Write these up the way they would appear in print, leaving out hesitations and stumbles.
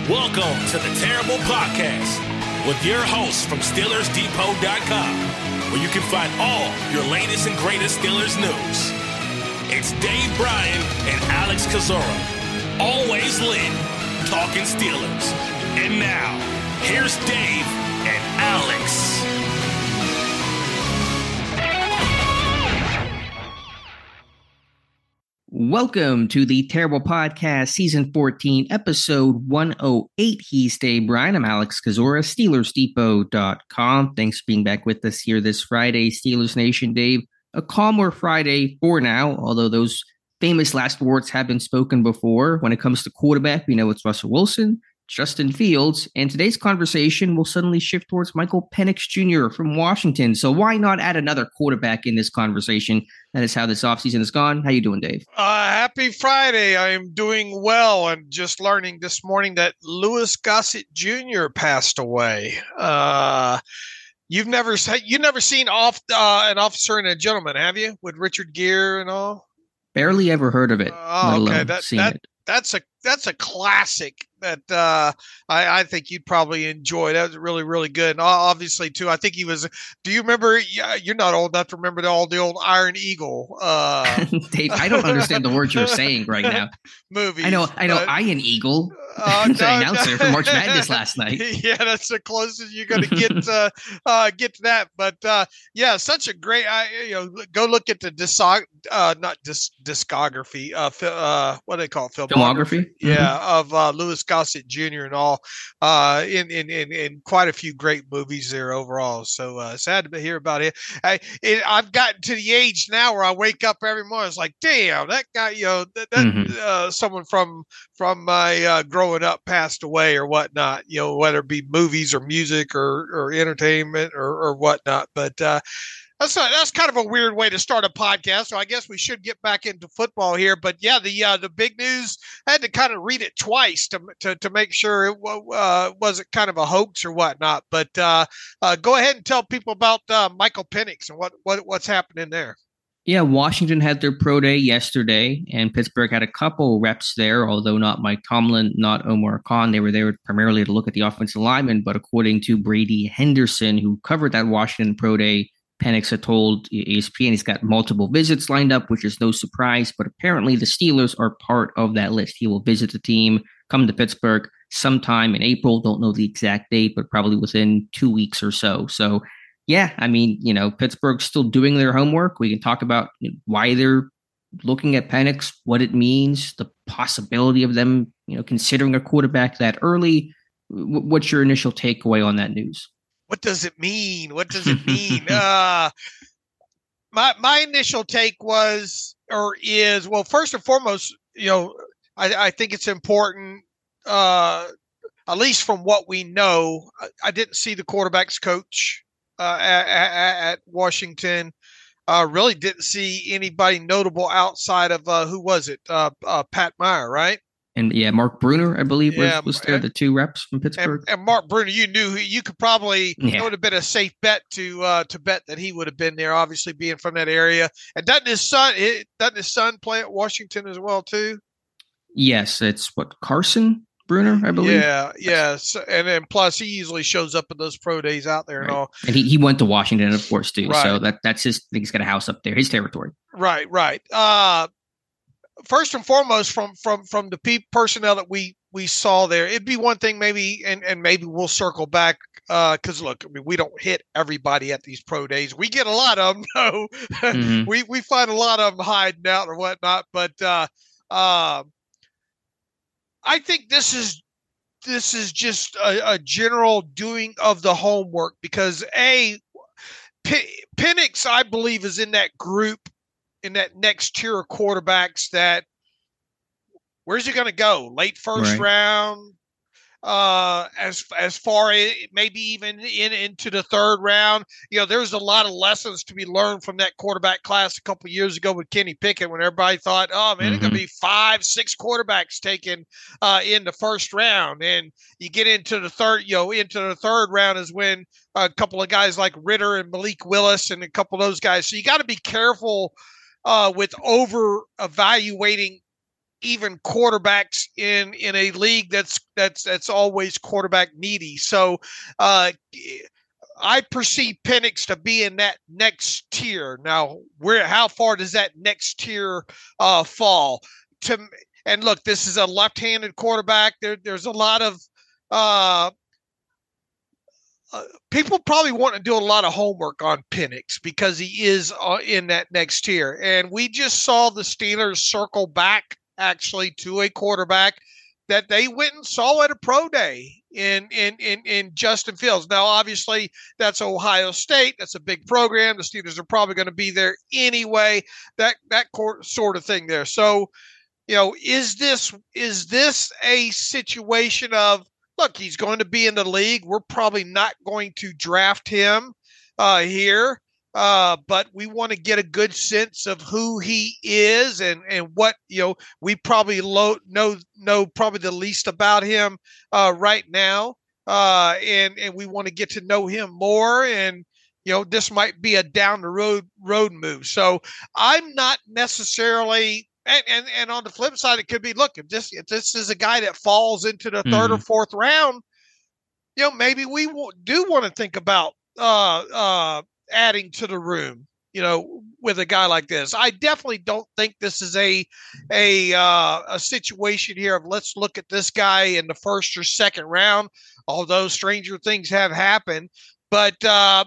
Welcome to the Terrible Podcast with your hosts from SteelersDepot.com, where you can find all your latest and greatest Steelers news. It's Dave Bryan and Alex Kozora, always lit, talking Steelers. And now, here's Dave and Alex. Welcome to the Terrible Podcast, Season 14, Episode 108. He's Dave Bryan. I'm Alex Kozora, SteelersDepot.com. Thanks for being back with us here this Friday, Steelers Nation. Dave, a calmer Friday for now, although those famous last words have been spoken before. When it comes to quarterback, we know it's Russell Wilson, Justin Fields, and today's conversation will suddenly shift towards Michael Penix Jr. from Washington. So why not add another quarterback in this conversation? That is how this offseason has gone. How you doing, Dave? Happy Friday. I am doing well. I'm just learning this morning that Louis Gossett Jr. passed away. You've never seen An Officer and a Gentleman, have you? With Richard Gere and all? Barely ever heard of it. Okay, that's a classic that I think you'd probably enjoy. That was really, really good. And obviously, too, I think he was. Do you remember? You're not old enough to remember the old Iron Eagle. Dave, I don't understand the words you're saying right now. Movies. I know. Iron Eagle. The announcer for March Madness last night. Yeah, that's the closest you're going to get to that. But yeah, such a great. Go look at the discography. What do they call it? Filmography. Yeah, of Louis Gossett Jr. and all, in quite a few great movies there overall. So sad to hear about it. I've gotten to the age now where I wake up every morning. It's like, damn, that guy, someone from my growing up passed away or whatnot. Whether it be movies or music or entertainment or whatnot. But that's kind of a weird way to start a podcast. So I guess we should get back into football here. But yeah, the big news, I had to kind of read it twice to make sure it wasn't kind of a hoax or whatnot. But go ahead and tell people about Michael Penix and what's happening there. Yeah, Washington had their pro day yesterday, and Pittsburgh had a couple reps there, although not Mike Tomlin, not Omar Khan. They were there primarily to look at the offensive linemen. But according to Brady Henderson, who covered that Washington pro day, Penix had told ESPN he's got multiple visits lined up, which is no surprise, but apparently the Steelers are part of that list. He will visit the team, come to Pittsburgh sometime in April. Don't know the exact date, but probably within 2 weeks or so. So, yeah, I mean, Pittsburgh's still doing their homework. We can talk about why they're looking at Penix, what it means, the possibility of them, considering a quarterback that early. What's your initial takeaway on that news? What does it mean? My initial take is, well, first and foremost, I think it's important, at least from what we know. I didn't see the quarterback's coach at Washington. Really didn't see anybody notable outside of who was it? Pat Meyer, right? And yeah, Mark Bruner, I believe, was there, the two reps from Pittsburgh. And Mark Bruner, you could probably, it would have been a safe bet to bet that he would have been there, obviously being from that area. And doesn't his son play at Washington as well, too? Yes, it's Carson Bruner, I believe. Yeah. So, and then plus he usually shows up at those pro days out there and all. And he went to Washington, of course, too. Right. So that's he's got a house up there, his territory. Right. First and foremost, from the personnel that we saw there, it'd be one thing maybe, and maybe we'll circle back because look, I mean, we don't hit everybody at these pro days. We get a lot of them, no. Mm-hmm. we find a lot of them hiding out or whatnot, but I think this is just a general doing of the homework because Penix, I believe, is in that group. In that next tier of quarterbacks that where's he going to go? Late first round, as far as maybe even into the third round. You know, there's a lot of lessons to be learned from that quarterback class a couple of years ago with Kenny Pickett, when everybody thought, oh man, it's going to be 5-6 quarterbacks taken in the first round. And you get into the third round is when a couple of guys like Ritter and Malik Willis and a couple of those guys. So you got to be careful with over evaluating even quarterbacks in a league that's always quarterback needy. So I perceive Penix to be in that next tier. Now, how far does that next tier fall? And look, this is a left-handed quarterback. There's a lot of people probably want to do a lot of homework on Penix because he is in that next tier. And we just saw the Steelers circle back actually to a quarterback that they went and saw at a pro day in Justin Fields. Now, obviously, that's Ohio State. That's a big program. The Steelers are probably going to be there anyway, that sort of thing there. So, is this a situation of, look, he's going to be in the league. We're probably not going to draft him here, but we want to get a good sense of who he is and what, we probably know probably the least about him right now. And we want to get to know him more. And, this might be a down the road move. So I'm not necessarily. And on the flip side, it could be, look, if this is a guy that falls into the third or fourth round, maybe we do want to think about adding to the room, with a guy like this. I definitely don't think this is a situation here of let's look at this guy in the first or second round, although stranger things have happened. But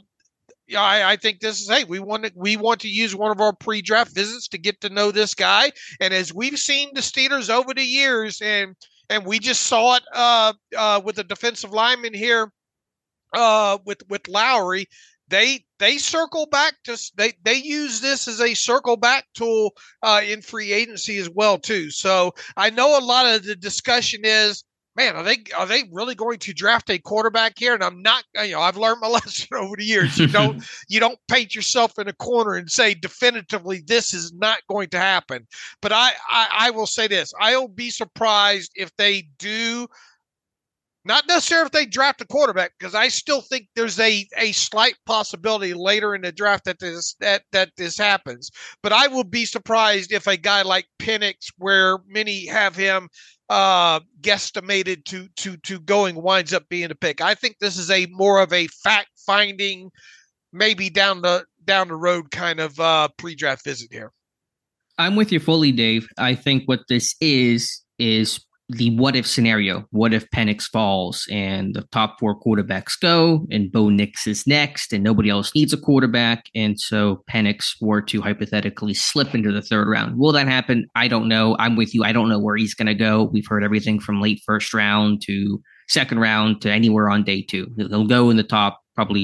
I think this is, hey, we want to use one of our pre-draft visits to get to know this guy. And as we've seen the Steelers over the years, and we just saw it with the defensive lineman here with Lowry, they circle back they use this as a circle back tool in free agency as well too. So I know a lot of the discussion is, man, are they really going to draft a quarterback here? And I'm not, I've learned my lesson over the years. You don't paint yourself in a corner and say definitively this is not going to happen. But I will say this: I'll be surprised if they do. Not necessarily if they draft a quarterback, because I still think there's a slight possibility later in the draft that this happens. But I will be surprised if a guy like Penix, where many have him guesstimated to going, winds up being a pick. I think this is more of a fact finding, maybe down the road kind of pre-draft visit here. I'm with you fully, Dave. I think what this is the what if scenario. What if Penix falls and the top 4 quarterbacks go and Bo Nix is next and nobody else needs a quarterback? And so Penix were to hypothetically slip into the third round. Will that happen? I don't know. I'm with you. I don't know where he's going to go. We've heard everything from late first round to second round to anywhere on day 2. He'll go in the top probably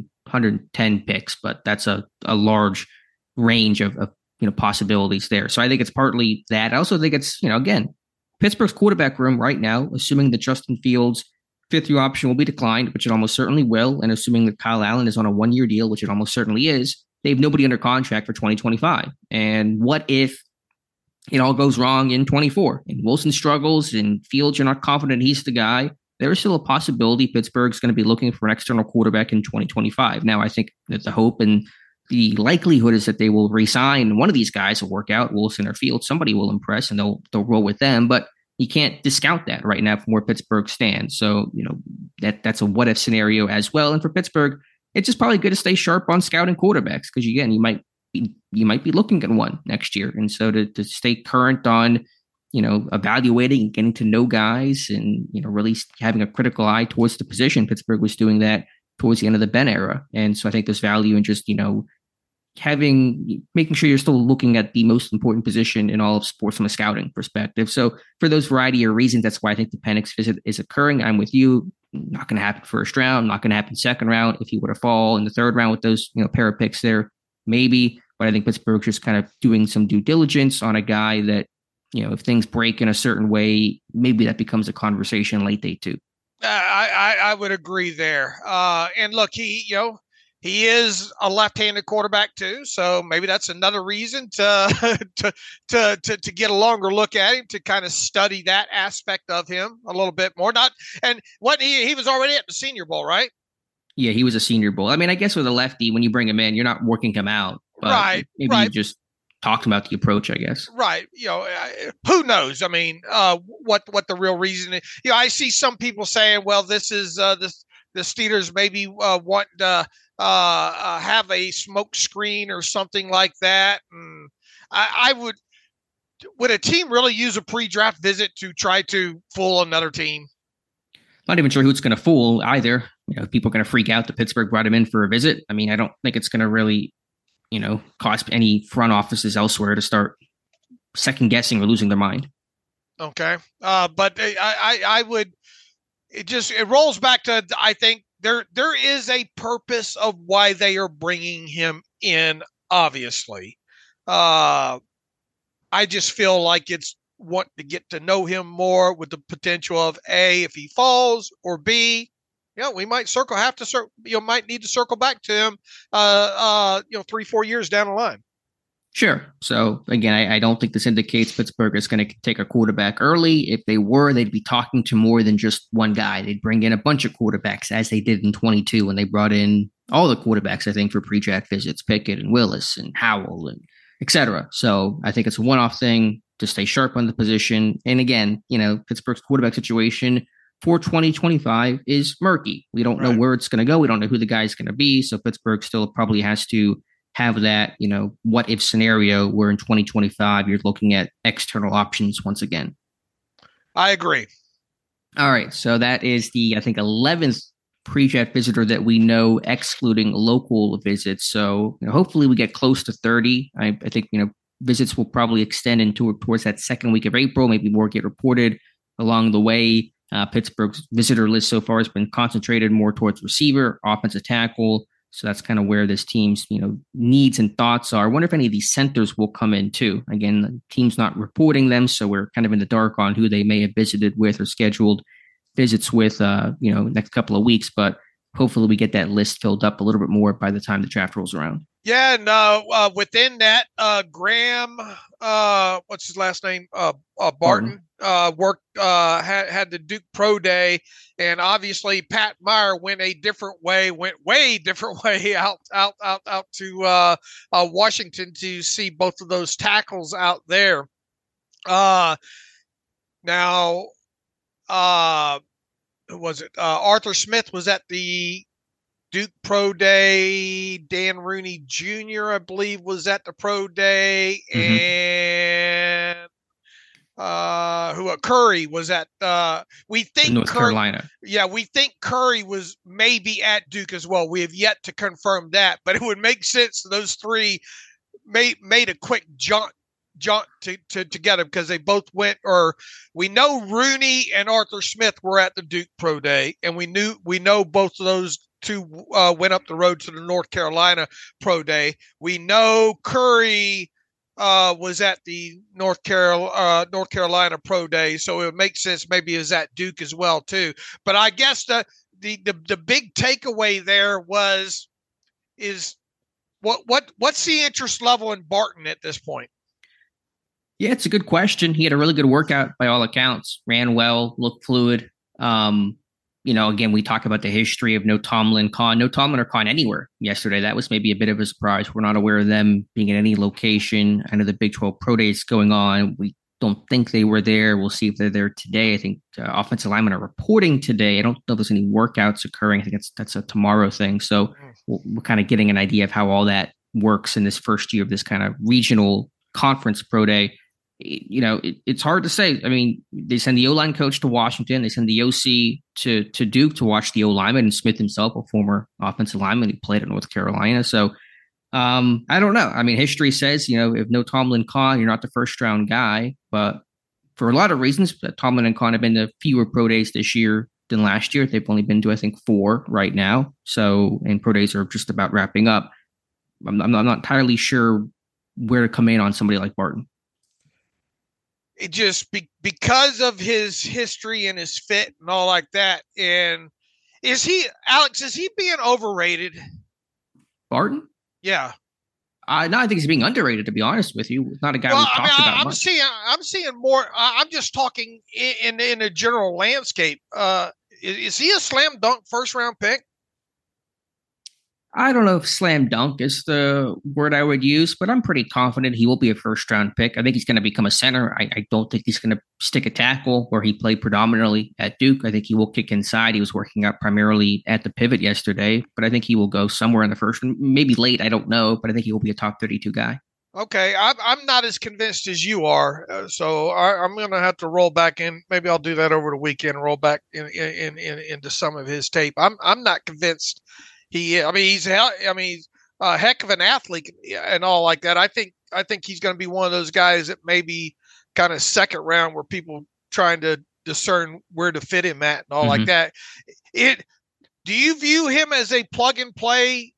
110 picks, but that's a large range of possibilities there. So I think it's partly that. I also think it's, again, Pittsburgh's quarterback room right now, assuming that Justin Fields' 5th-year option will be declined, which it almost certainly will, and assuming that Kyle Allen is on a 1-year deal, which it almost certainly is, they have nobody under contract for 2025. And what if it all goes wrong in 24 and Wilson struggles and Fields, you're not confident he's the guy? There is still a possibility Pittsburgh's going to be looking for an external quarterback in 2025. Now, I think that the hope and the likelihood is that they will re-sign one of these guys will work out, Wilson or Fields. Somebody will impress and they'll roll with them. But you can't discount that right now from where Pittsburgh stands. So, that's a what if scenario as well. And for Pittsburgh, it's just probably good to stay sharp on scouting quarterbacks because, again, you might be looking at one next year. And so to stay current on, evaluating and getting to know guys and, really having a critical eye towards the position, Pittsburgh was doing that towards the end of the Ben era. And so I think there's value in just, making sure you're still looking at the most important position in all of sports from a scouting perspective. So for those variety of reasons, that's why I think the Penix visit is occurring. I'm with you. Not going to happen first round, not going to happen second round. If he were to fall in the third round with those, pair of picks there, maybe. But I think Pittsburgh's just kind of doing some due diligence on a guy that, if things break in a certain way, maybe that becomes a conversation late day 2. I would agree there. And look, he is a left-handed quarterback too, so maybe that's another reason to get a longer look at him, to kind of study that aspect of him a little bit more. He was already at the Senior Bowl, right? Yeah, he was a Senior Bowl. I mean, I guess with a lefty, when you bring him in, you're not working him out, but maybe you just talked about the approach, I guess. Right. Who knows? I mean, what the real reason is. I see some people saying, well, this is the Steelers maybe want to have a smoke screen or something like that. And I would a team really use a pre-draft visit to try to fool another team? Not even sure who it's going to fool either. People are going to freak out that Pittsburgh brought him in for a visit. I mean, I don't think it's going to really, cost any front offices elsewhere to start second guessing or losing their mind. Okay. But I would, it rolls back to, I think there is a purpose of why they are bringing him in, obviously. I just feel like it's want to get to know him more with the potential of A, if he falls, or B, we might might need to circle back to him, 3-4 years down the line. Sure. So again, I don't think this indicates Pittsburgh is going to take a quarterback early. If they were, they'd be talking to more than just one guy. They'd bring in a bunch of quarterbacks, as they did in 22 when they brought in all the quarterbacks, I think, for pre-draft visits, Pickett and Willis and Howell and et cetera. So I think it's a one-off thing to stay sharp on the position. And again, Pittsburgh's quarterback situation for 2025 is murky. We don't know where it's going to go. We don't know who the guy's going to be. So Pittsburgh still probably has to have that, what if scenario where in 2025 you're looking at external options once again. I agree. All right. So that is the, I think, 11th pre-draft visitor that we know, excluding local visits. So hopefully we get close to 30. I think, visits will probably extend towards that second week of April. Maybe more get reported along the way. Pittsburgh's visitor list so far has been concentrated more towards receiver, offensive tackle. So that's kind of where this team's, needs and thoughts are. I wonder if any of these centers will come in too. Again, the team's not reporting them, so we're kind of in the dark on who they may have visited with or scheduled visits with, next couple of weeks. But hopefully we get that list filled up a little bit more by the time the draft rolls around. Yeah, no. Within that, Graham, what's his last name? Barton. Worked, had the Duke Pro Day, and obviously Pat Meyer went way different way out to Washington to see both of those tackles out there. Now, who was it? Arthur Smith was at the Duke Pro Day. Dan Rooney Jr., I believe, was at the Pro Day, and Curry was at we think North Carolina. Yeah, we think Curry was maybe at Duke as well. We have yet to confirm that, but it would make sense those three made a quick jaunt together because they both went, or we know Rooney and Arthur Smith were at the Duke Pro Day, and we know both of those two went up the road to the North Carolina Pro Day. We know Curry was at the North Carolina Pro Day, so it would make sense maybe he was at Duke as well too. But I guess the big takeaway there is what's the interest level in Barton at this point? Yeah, it's a good question. He had a really good workout by all accounts. Ran well, looked fluid. Again, we talk about the history of no Tomlin or Khan anywhere yesterday. That was maybe a bit of a surprise. We're not aware of them being at any location. I know the Big 12 Pro Day is going on. We don't think they were there. We'll see if they're there today. I think offensive linemen are reporting today. I don't know if there's any workouts occurring. I think that's a tomorrow thing. So we're kind of getting an idea of how all that works in this first year of this kind of regional conference Pro Day. It's hard to say. I mean, they send the O-line coach to Washington. They send the OC to Duke to watch the O-lineman, and Smith himself, a former offensive lineman, he played at North Carolina. So I don't know. I mean, history says, if no Tomlin Khan, you're not the first round guy. But for a lot of reasons, Tomlin and Khan have been to fewer pro days this year than last year. They've only been to, I think, 4 right now. So, and pro days are just about wrapping up. I'm not entirely sure where to come in on somebody like Barton. It just because of his history and his fit and all like that. And is he being overrated? Barton? Yeah. No, I think he's being underrated, to be honest with you. It's not a guy we've talked about much. I'm seeing more. I'm just talking in a general landscape. Is he a slam dunk first round pick? I don't know if slam dunk is the word I would use, but I'm pretty confident he will be a first round pick. I think he's going to become a center. I don't think he's going to stick a tackle where he played predominantly at Duke. I think he will kick inside. He was working out primarily at the pivot yesterday, but I think he will go somewhere in the first, maybe late. I don't know, but I think he will be a top 32 guy. Okay, I'm not as convinced as you are, so I'm going to have to roll back in. Maybe I'll do that over the weekend. Roll back into some of his tape. I'm not convinced he. I mean, he's a heck of an athlete and all like that. I think he's going to be one of those guys that maybe kind of second round where people trying to discern where to fit him at and all like that. Do you view him as a plug and play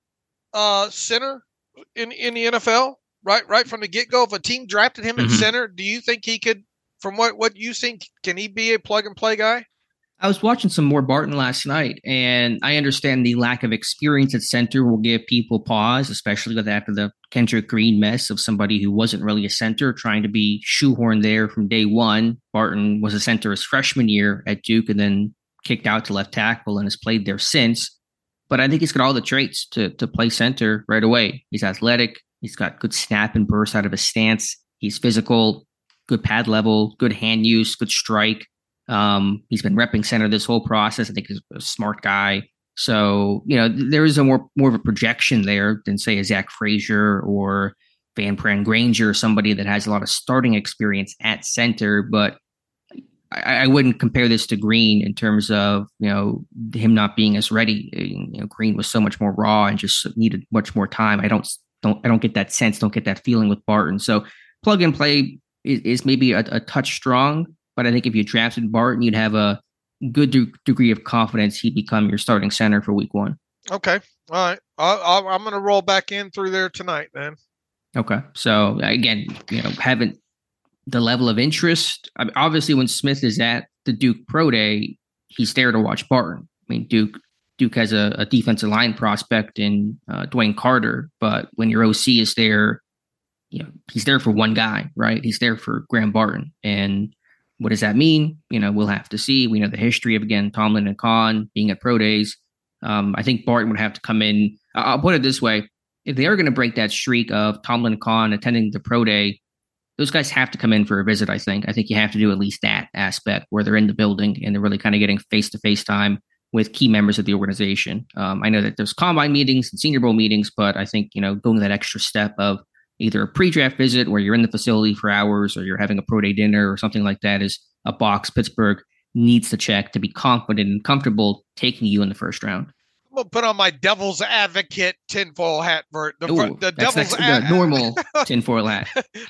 center in the NFL? Right from the get-go, if a team drafted him at center, do you think he could, from what you think, can he be a plug-and-play guy? I was watching some more Barton last night, and I understand the lack of experience at center will give people pause, especially after the Kendrick Green mess of somebody who wasn't really a center, trying to be shoehorned there from day one. Barton was a center his freshman year at Duke and then kicked out to left tackle and has played there since. But I think he's got all the traits to play center right away. He's athletic. He's got good snap and burst out of his stance. He's physical, good pad level, good hand use, good strike. He's been repping center this whole process. I think he's a smart guy. So, there is a more of a projection there than, say, a Zach Frazier or Van Pran Granger, somebody that has a lot of starting experience at center. But I wouldn't compare this to Green in terms of, him not being as ready. Green was so much more raw and just needed much more time. I don't get that sense, don't get that feeling with Barton. So plug and play is maybe a touch strong, but I think if you drafted Barton, you'd have a good degree of confidence he'd become your starting center for week one. Okay. All right. I'm going to roll back in through there tonight, man. Okay. So again, haven't the level of interest. I mean, obviously, when Smith is at the Duke Pro Day, he's there to watch Barton. I mean, Duke has a defensive line prospect in Dwayne Carter, but when your OC is there, he's there for one guy, right? He's there for Graham Barton. And what does that mean? We'll have to see. We know the history of, again, Tomlin and Kahn being at pro days. I think Barton would have to come in. I'll put it this way. If they are going to break that streak of Tomlin and Kahn attending the pro day, those guys have to come in for a visit, I think. I think you have to do at least that aspect where they're in the building and they're really kind of getting face-to-face time with key members of the organization. I know that there's combine meetings and Senior Bowl meetings, but I think, going that extra step of either a pre-draft visit where you're in the facility for hours or you're having a pro day dinner or something like that is a box Pittsburgh needs to check to be confident and comfortable taking you in the first round. I'm going to put on my devil's advocate tinfoil hat, Bert. The normal tinfoil hat.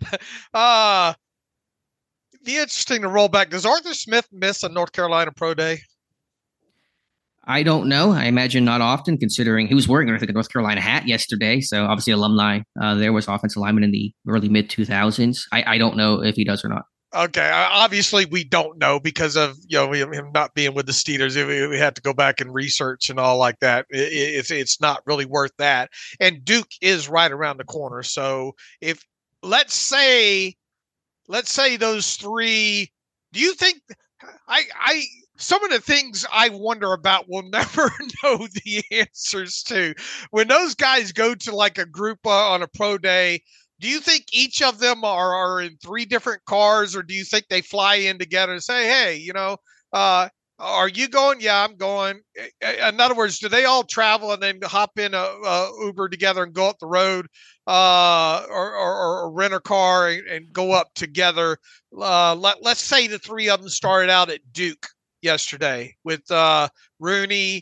Be interesting to roll back. Does Arthur Smith miss a North Carolina pro day? I don't know. I imagine not often, considering he was wearing, I think, a North Carolina hat yesterday. So obviously alumni. There was offensive lineman in the early mid-2000s. I don't know if he does or not. Okay, obviously we don't know because of him not being with the Steelers. We had to go back and research and all like that. It's not really worth that. And Duke is right around the corner. So if let's say those three, do you think I some of the things I wonder about we'll never know the answers to when those guys go to like a group on a pro day? Do you think each of them are in three different cars, or do you think they fly in together and say, hey, are you going? Yeah, I'm going. In other words, do they all travel and then hop in a Uber together and go up the road or rent a car and go up together? Let's say the three of them started out at Duke yesterday with Rooney,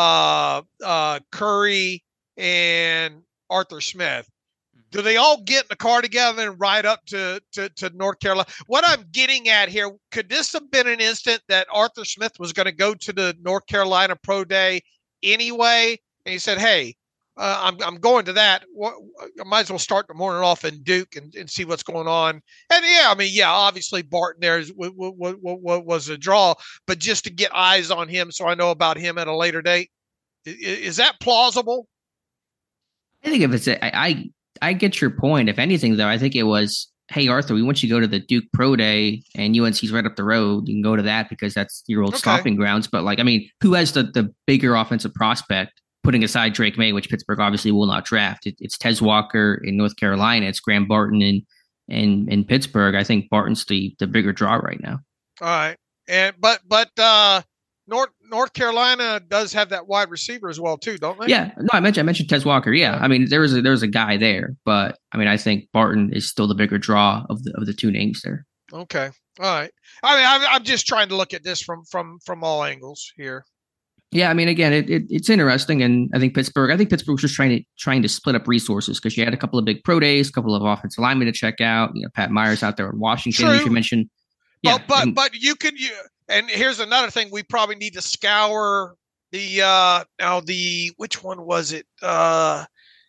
Curry, and Arthur Smith. Do they all get in the car together and ride up to North Carolina? What I'm getting at here, could this have been an instant that Arthur Smith was going to go to the North Carolina Pro Day anyway? And he said, hey, I'm going to that. I might as well start the morning off in Duke and see what's going on. And obviously Barton there was a draw, but just to get eyes on him so I know about him at a later date. Is that plausible? I think if it's I get your point. If anything, though, I think it was, hey, Arthur, we want you to go to the Duke Pro Day and UNC's right up the road. You can go to that because that's your old stomping grounds. But who has the bigger offensive prospect putting aside Drake May, which Pittsburgh obviously will not draft. It's Tez Walker in North Carolina. It's Graham Barton in Pittsburgh. I think Barton's the bigger draw right now. All right, and but North Carolina does have that wide receiver as well too, don't they? Yeah, no, I mentioned Tez Walker. Yeah, I mean there's a guy there, but I mean I think Barton is still the bigger draw of the two names there. Okay, all right. I mean I'm just trying to look at this from all angles here. Yeah, I mean again it's interesting, and I think Pittsburgh was just trying to split up resources because you had a couple of big pro days, a couple of offensive linemen to check out. You know, Pat Myers out there in Washington, True. as you mentioned. Yeah, but you could. And here's another thing: we probably need to scour the which one was it? The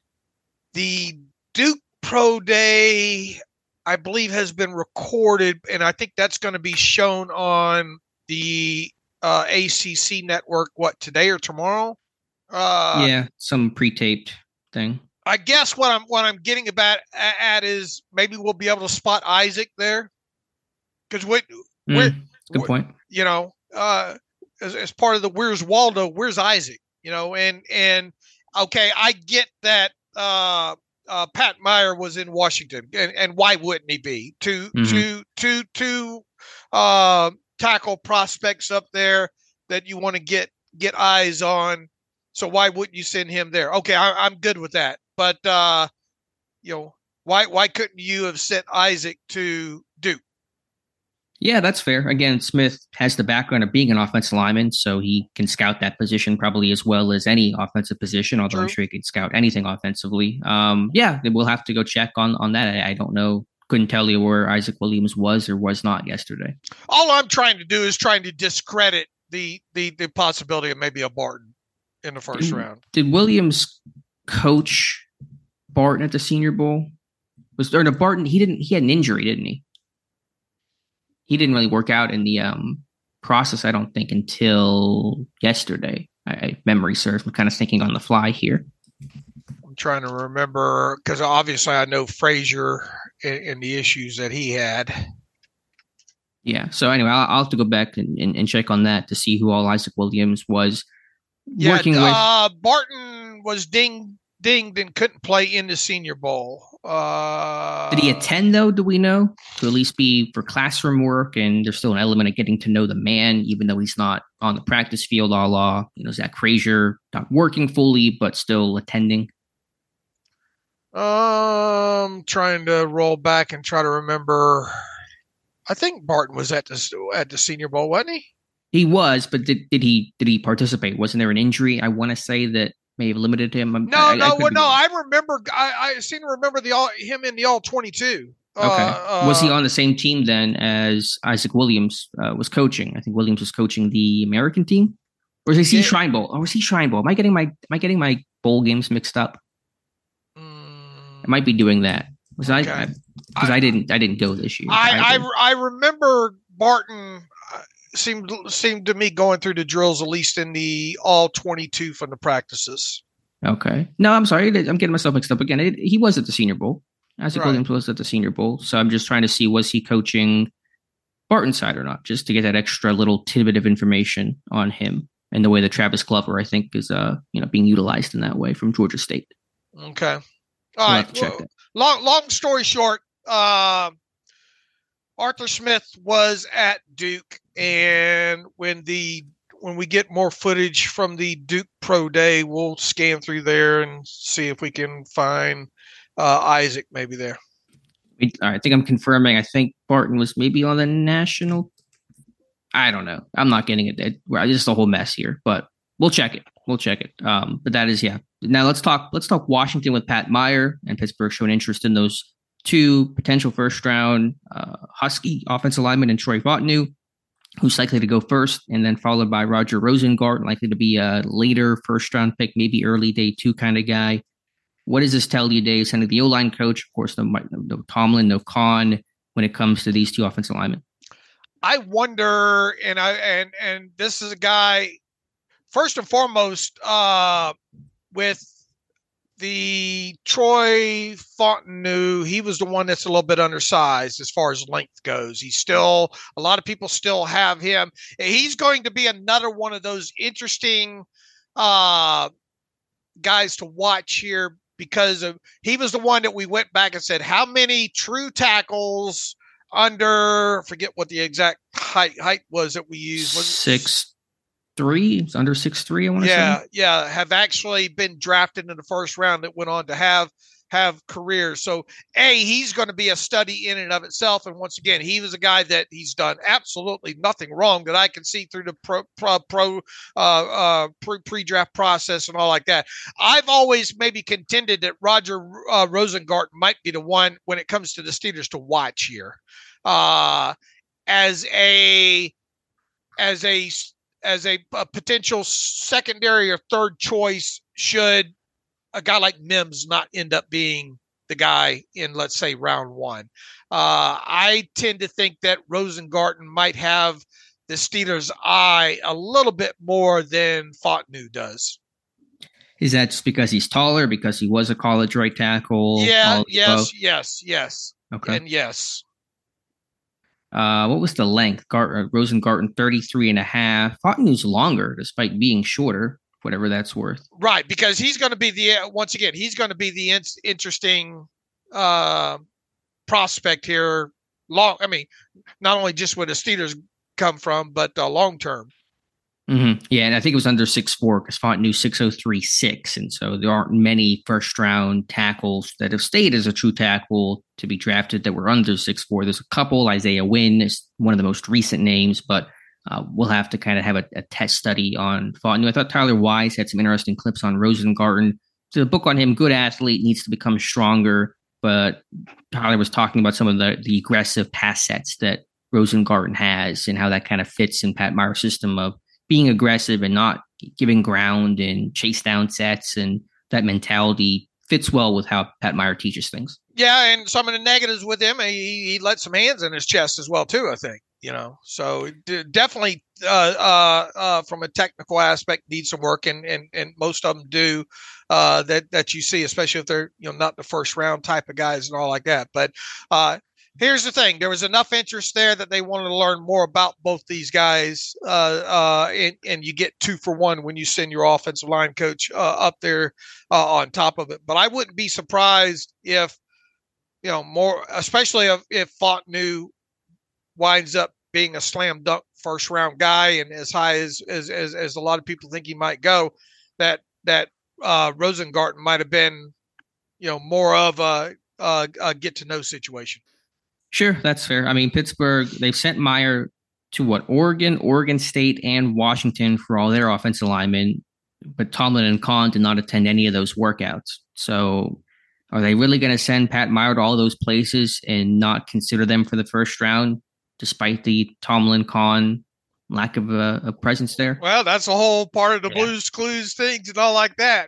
Duke Pro Day, I believe, has been recorded, and I think that's going to be shown on the ACC network. What, today or tomorrow? Yeah, some pre-taped thing. I guess what I'm getting at is maybe we'll be able to spot Isaac there, because good point. You know, as part of the where's Waldo, where's Isaac? You know, and okay, I get that Pat Meyer was in Washington, and why wouldn't he be? Two tackle prospects up there that you want to get eyes on. So why wouldn't you send him there? Okay, I'm good with that. But you know, why couldn't you have sent Isaac to Duke? Yeah, that's fair. Again, Smith has the background of being an offensive lineman, so he can scout that position probably as well as any offensive position, although I'm sure he can scout anything offensively. Yeah, we'll have to go check on that. I don't know. Couldn't tell you where Isaac Williams was or was not yesterday. All I'm trying to do is trying to discredit the possibility of maybe a Barton in the first round. Did Williams coach Barton at the Senior Bowl? Barton? He didn't. He had an injury, didn't he? He didn't really work out in the process, I don't think, until yesterday. Memory serves. I'm kind of thinking on the fly here. I'm trying to remember because obviously I know Frazier and the issues that he had. Yeah. So anyway, I'll have to go back and check on that to see who all Isaac Williams was working with. Barton was dinged and couldn't play in the Senior Bowl. Did he attend though? Do we know, to at least be for classroom work? And there's still an element of getting to know the man, even though he's not on the practice field. A la, Zach Frazier, not working fully but still attending. Trying to roll back and try to remember. I think Barton was at the Senior Bowl, wasn't he? He was, but did he participate? Wasn't there an injury? I want to say that may have limited him. I remember. I seem to remember him in the All-22. Okay. Was he on the same team then as Isaac Williams was coaching? I think Williams was coaching the American team, or was he Shrine Bowl? Or was he Shrine Bowl? Am I getting my bowl games mixed up? I might be doing that. I didn't go this year. I remember Barton seemed to me going through the drills, at least in the All-22 from the practices. Okay. No, I'm sorry. I'm getting myself mixed up again. He was at the Senior Bowl. Isaac Williams was at the Senior Bowl. So I'm just trying to see, was he coaching Barton's side or not, just to get that extra little tidbit of information on him and the way that Travis Glover, I think, is being utilized in that way from Georgia State. Okay. All right. Long story short, Arthur Smith was at Duke, and when we get more footage from the Duke Pro Day, we'll scan through there and see if we can find Isaac maybe there. I think I'm confirming. I think Barton was maybe on the national. I don't know. I'm not getting it. It's just a whole mess here, but we'll check it. But that is, yeah. Now let's talk Washington with Pat Meyer and Pittsburgh showing interest in those two potential first round Husky offensive linemen and Troy Votnu, who's likely to go first, and then followed by Roger Rosengart, likely to be a later first round pick, maybe early day 2 kind of guy. What does this tell you, Dave? Sending the O-line coach, of course, no Tomlin, no Khan, when it comes to these two offensive linemen. I wonder, and this is a guy, first and foremost, with the Troy Fontenot, he was the one that's a little bit undersized as far as length goes. A lot of people still have him. He's going to be another one of those interesting guys to watch here because he was the one that we went back and said, how many true tackles under, forget what the exact height was that we used. Was 6'3"? It's under 6'3", I want to say. Yeah, have actually been drafted in the first round that went on to have careers. So he's going to be a study in and of itself. And once again, he was a guy that he's done absolutely nothing wrong that I can see through the pre-draft process and all like that. I've always maybe contended that Roger Rosengarten might be the one when it comes to the Steelers to watch here, as a potential secondary or third choice should a guy like Mims not end up being the guy in, let's say, round one. I tend to think that Rosengarten might have the Steelers' eye a little bit more than Fontenot does. Is that just because he's taller, because he was a college right tackle? Yeah, yes. Okay. And yes. What was the length? Rosengarten, 33.5. Fontenot's longer, despite being shorter. Whatever that's worth. Right, because he's going to be the interesting prospect here. Not only just where the Steelers come from, but long term. Mm-hmm. Yeah, and I think it was under 6'4" because Fontenot 6'3", and so there aren't many first round tackles that have stayed as a true tackle to be drafted that were under 6'4". There's a couple. Isaiah Wynn is one of the most recent names, but we'll have to kind of have a test study on Fontenot. I thought Tyler Wise had some interesting clips on Rosengarten. So the book on him, good athlete, needs to become stronger. But Tyler was talking about some of the aggressive pass sets that Rosengarten has and how that kind of fits in Pat Meyer's system of being aggressive and not giving ground and chase down sets. And that mentality fits well with how Pat Meyer teaches things. Yeah, and some of the negatives with him, he let some hands in his chest as well, too, I think. So definitely from a technical aspect needs some work, and most of them do that you see, especially if they're not the first round type of guys and all like that. But here's the thing: there was enough interest there that they wanted to learn more about both these guys, and you get 2 for 1 when you send your offensive line coach up there on top of it. But I wouldn't be surprised if more, especially if Fontenot winds up being a slam dunk first round guy and as high as a lot of people think he might go, that Rosengarten might have been, more of a get to know situation. Sure, that's fair. I mean, Pittsburgh, they've sent Meyer to Oregon State, and Washington for all their offensive linemen, but Tomlin and Kahn did not attend any of those workouts. So are they really going to send Pat Meyer to all those places and not consider them for the first round, despite the Tomlin-Kahn lack of a presence there? Well, that's a whole part of the Blues Clues things and all like that.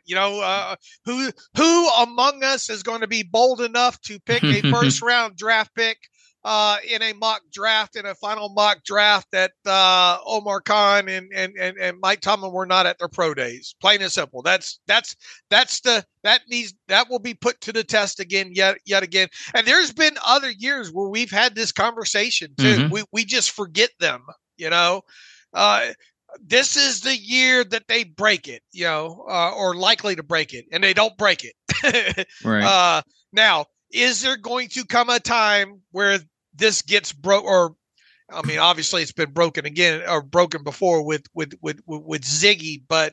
Who among us is going to be bold enough to pick a first round draft pick in a mock draft, in a final mock draft that Omar Khan and Mike Tomlin were not at their pro days? Plain and simple. That will be put to the test again, yet again. And there's been other years where we've had this conversation too. Mm-hmm. We just forget them. This is the year that they break it, or likely to break it, and they don't break it. Right. Now, is there going to come a time where this gets broke? Or, I mean, obviously it's been broken again or broken before with Ziggy, but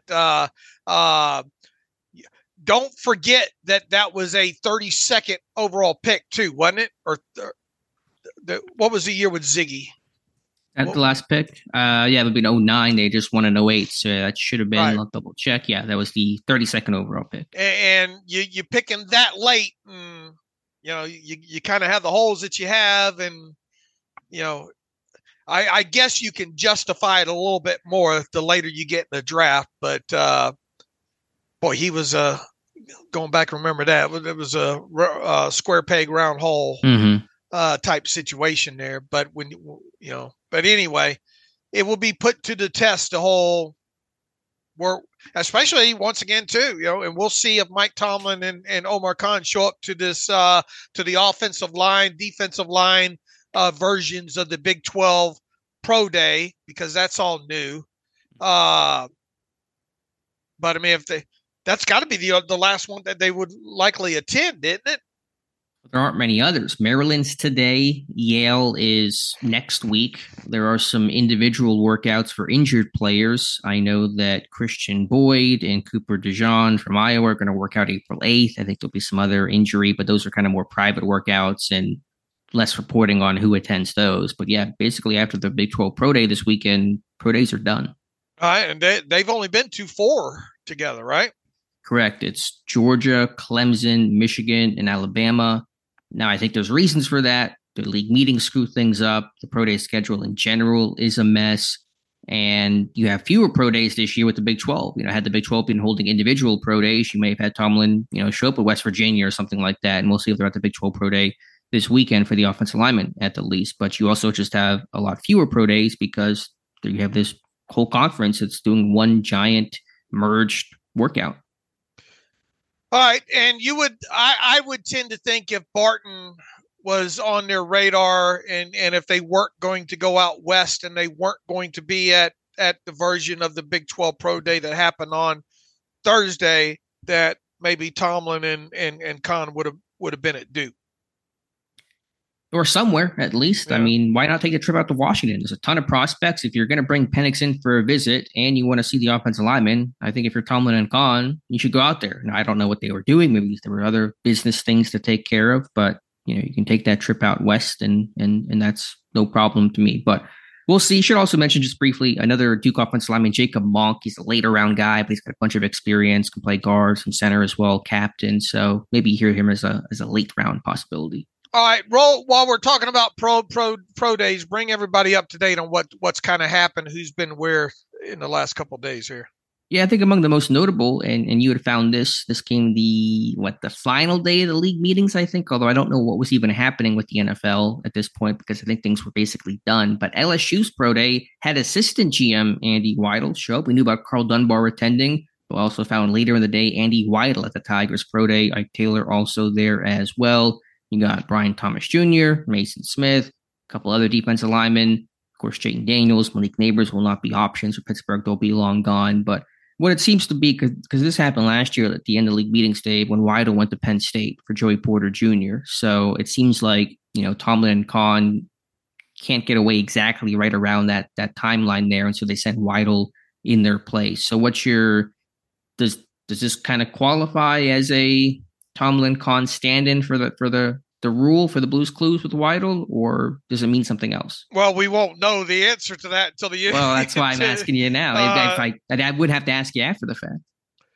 don't forget that was a 32nd overall pick too, wasn't it? Or what was the year with Ziggy? At the last pick? It would be 2009. They just won in 2008. So that should have been, right. I'll double check. Yeah, that was the 32nd overall pick. And you picking that late, and, you kind of have the holes that you have. And, I guess you can justify it a little bit more the later you get in the draft. But, boy, he was going back and remember that. It was a square peg, round hole. Mm-hmm. Type situation there. But but anyway, it will be put to the test the whole work, especially once again too, and we'll see if Mike Tomlin and Omar Khan show up to this, to the offensive line, defensive line versions of the Big 12 Pro Day, because that's all new. But I mean, That's got to be the last one that they would likely attend, isn't it? There aren't many others. Maryland's today. Yale is next week. There are some individual workouts for injured players. I know that Christian Boyd and Cooper DeJean from Iowa are going to work out April 8th. I think there'll be some other injury, but those are kind of more private workouts and less reporting on who attends those. But yeah, basically after the Big 12 Pro Day this weekend, Pro Days are done. All right, and they've only been to 4 together, right? Correct. It's Georgia, Clemson, Michigan, and Alabama. Now, I think there's reasons for that. The league meetings screw things up. The pro day schedule in general is a mess. And you have fewer pro days this year with the Big 12. Had the Big 12 been holding individual pro days, you may have had Tomlin, show up at West Virginia or something like that. And we'll see if they're at the Big 12 pro day this weekend for the offensive linemen at the least. But you also just have a lot fewer pro days because you have this whole conference that's doing one giant merged workout. All right, and I would tend to think if Barton was on their radar and if they weren't going to go out west and they weren't going to be at the version of the Big 12 Pro Day that happened on Thursday, that maybe Tomlin and Kahn would have been at Duke. Or somewhere, at least. Yeah. I mean, why not take a trip out to Washington? There's a ton of prospects. If you're going to bring Penix in for a visit and you want to see the offensive lineman, I think if you're Tomlin and Kahn, you should go out there. Now, I don't know what they were doing. Maybe there were other business things to take care of, but you can take that trip out west and that's no problem to me. But we'll see. Should also mention just briefly another Duke offensive lineman, Jacob Monk. He's a later round guy, but he's got a bunch of experience, can play guard, some center as well, captain. So maybe you hear him as a late round possibility. All right, while we're talking about pro days, bring everybody up to date on what's kind of happened, who's been where in the last couple of days here. Yeah, I think among the most notable, and you had found this came the final day of the league meetings, I think, although I don't know what was even happening with the NFL at this point because I think things were basically done. But LSU's pro day had assistant GM Andy Weidel show up. We knew about Carl Dunbar attending, but also found later in the day Andy Weidel at the Tigers pro day. Ike Taylor also there as well. You got Brian Thomas Jr., Mason Smith, a couple other defensive linemen. Of course, Jayden Daniels, Malik Neighbors will not be options for Pittsburgh. They'll be long gone. But what it seems to be, because this happened last year at the end of league meetings day when Weidel went to Penn State for Joey Porter Jr. So it seems like, Tomlin and Kahn can't get away exactly right around that timeline there. And so they sent Weidel in their place. So does this kind of qualify as a Tomlin Kahn stand-in for the rule for the Blues Clues with Weidel, or does it mean something else? Well, we won't know the answer to that until the end. Well, that's why I'm asking you now. I would have to ask you after the fact.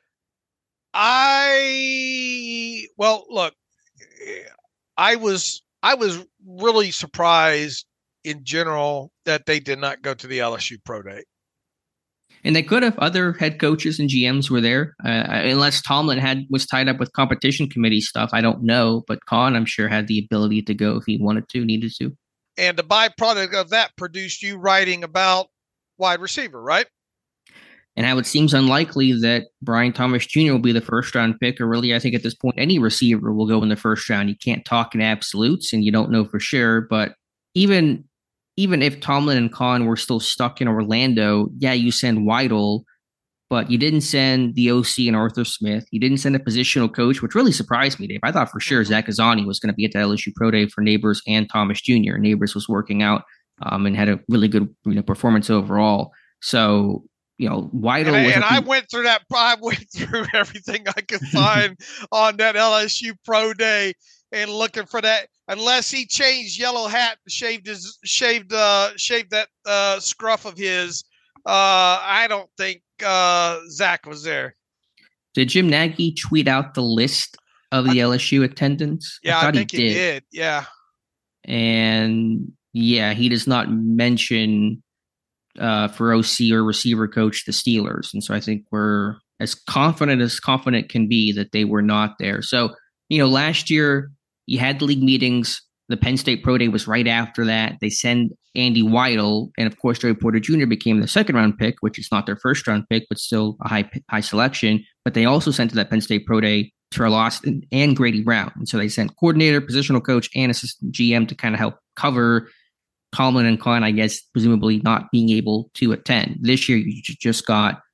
Look, I was really surprised in general that they did not go to the LSU Pro Day. And they could have. Other head coaches and GMs were there, unless Tomlin was tied up with competition committee stuff. I don't know, but Kahn, I'm sure, had the ability to go if he needed to. And the byproduct of that produced you writing about wide receiver, right? And how it seems unlikely that Brian Thomas Jr. will be the first round pick, or really, I think at this point, any receiver will go in the first round. You can't talk in absolutes, and you don't know for sure, but even if Tomlin and Kahn were still stuck in Orlando, yeah, you send Weidel, but you didn't send the OC and Arthur Smith. You didn't send a positional coach, which really surprised me, Dave. I thought for sure Zach Azzani was going to be at the LSU Pro Day for Neighbors and Thomas Jr. Neighbors was working out and had a really good performance overall. So, Weidel. And I went through that. I went through everything I could find on that LSU Pro Day and looking for that. Unless he changed yellow hat, shaved that scruff of his, I don't think Zach was there. Did Jim Nagy tweet out the list of the LSU attendance? Yeah, I think he did. Yeah, and yeah, he does not mention for OC or receiver coach the Steelers, and so I think we're as confident can be that they were not there. So last year, you had the league meetings. The Penn State Pro Day was right after that. They send Andy Weidel, and of course, Joey Porter Jr. became the second round pick, which is not their first round pick, but still a high selection. But they also sent to that Penn State Pro Day Terrell Austin and Grady Brown. And so they sent coordinator, positional coach, and assistant GM to kind of help cover Tomlin and Kahn, I guess, presumably not being able to attend. This year, you just got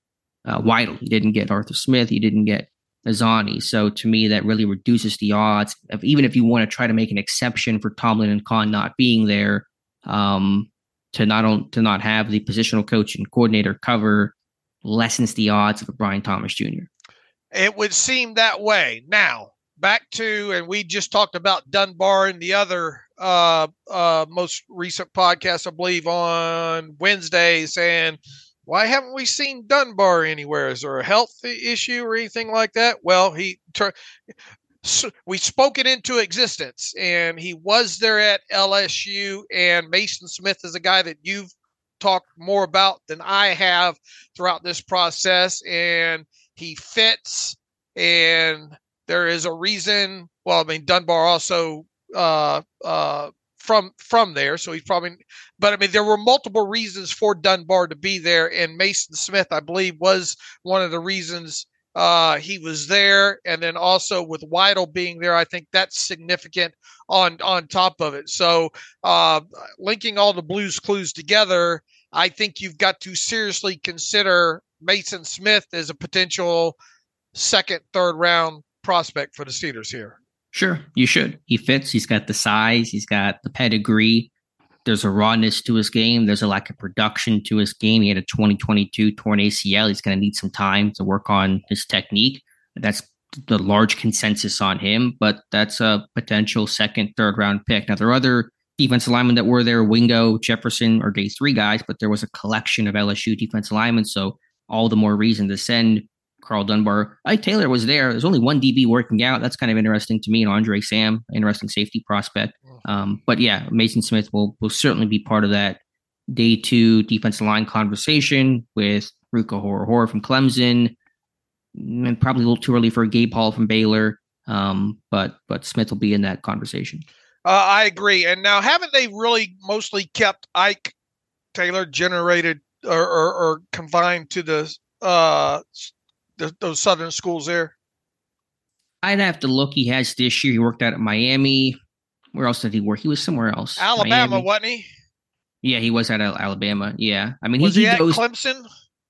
Weidl. He didn't get Arthur Smith. He didn't get Azzanni. So to me, that really reduces the odds of, even if you want to try to make an exception for Tomlin and Khan not being there, to not have the positional coach and coordinator cover lessens the odds of a Brian Thomas Jr. It would seem that way. Now, back to, and we just talked about Dunbar in the other most recent podcast, I believe, on Wednesday, saying, why haven't we seen Dunbar anywhere? Is there a health issue or anything like that? Well, we spoke it into existence, and he was there at LSU, and Mason Smith is a guy that you've talked more about than I have throughout this process, and he fits, and there is a reason. Well, I mean, Dunbar also from there, so he's probably, but I mean, there were multiple reasons for Dunbar to be there, and Mason Smith, I believe, was one of the reasons he was there. And then also with Weidl being there, I think that's significant on top of it. So linking all the Blues clues together, I think you've got to seriously consider Mason Smith as a potential second, third round prospect for the Steelers here. Sure, you should. He fits. He's got the size. He's got the pedigree. There's a rawness to his game. There's a lack of production to his game. He had a 2022 torn ACL. He's going to need some time to work on his technique. That's the large consensus on him, but that's a potential second, third round pick. Now, there are other defensive linemen that were there. Wingo, Jefferson are day 3 guys, but there was a collection of LSU defensive linemen, so all the more reason to send Carl Dunbar. Ike Taylor was there. There's only one DB working out. That's kind of interesting to me. And Andre Sam, interesting safety prospect. But yeah, Mason Smith will certainly be part of that day 2 defensive line conversation with Ruka Horror from Clemson, and probably a little too early for Gabe Hall from Baylor. But Smith will be in that conversation. I agree. And now, haven't they really mostly kept Ike Taylor generated or confined to those southern schools there? I'd have to look. He has this year. He worked out at Miami. Where else did he work? He was somewhere else. Alabama, Miami. Wasn't he? Yeah, he was at Alabama. Yeah. I mean, was he at Clemson?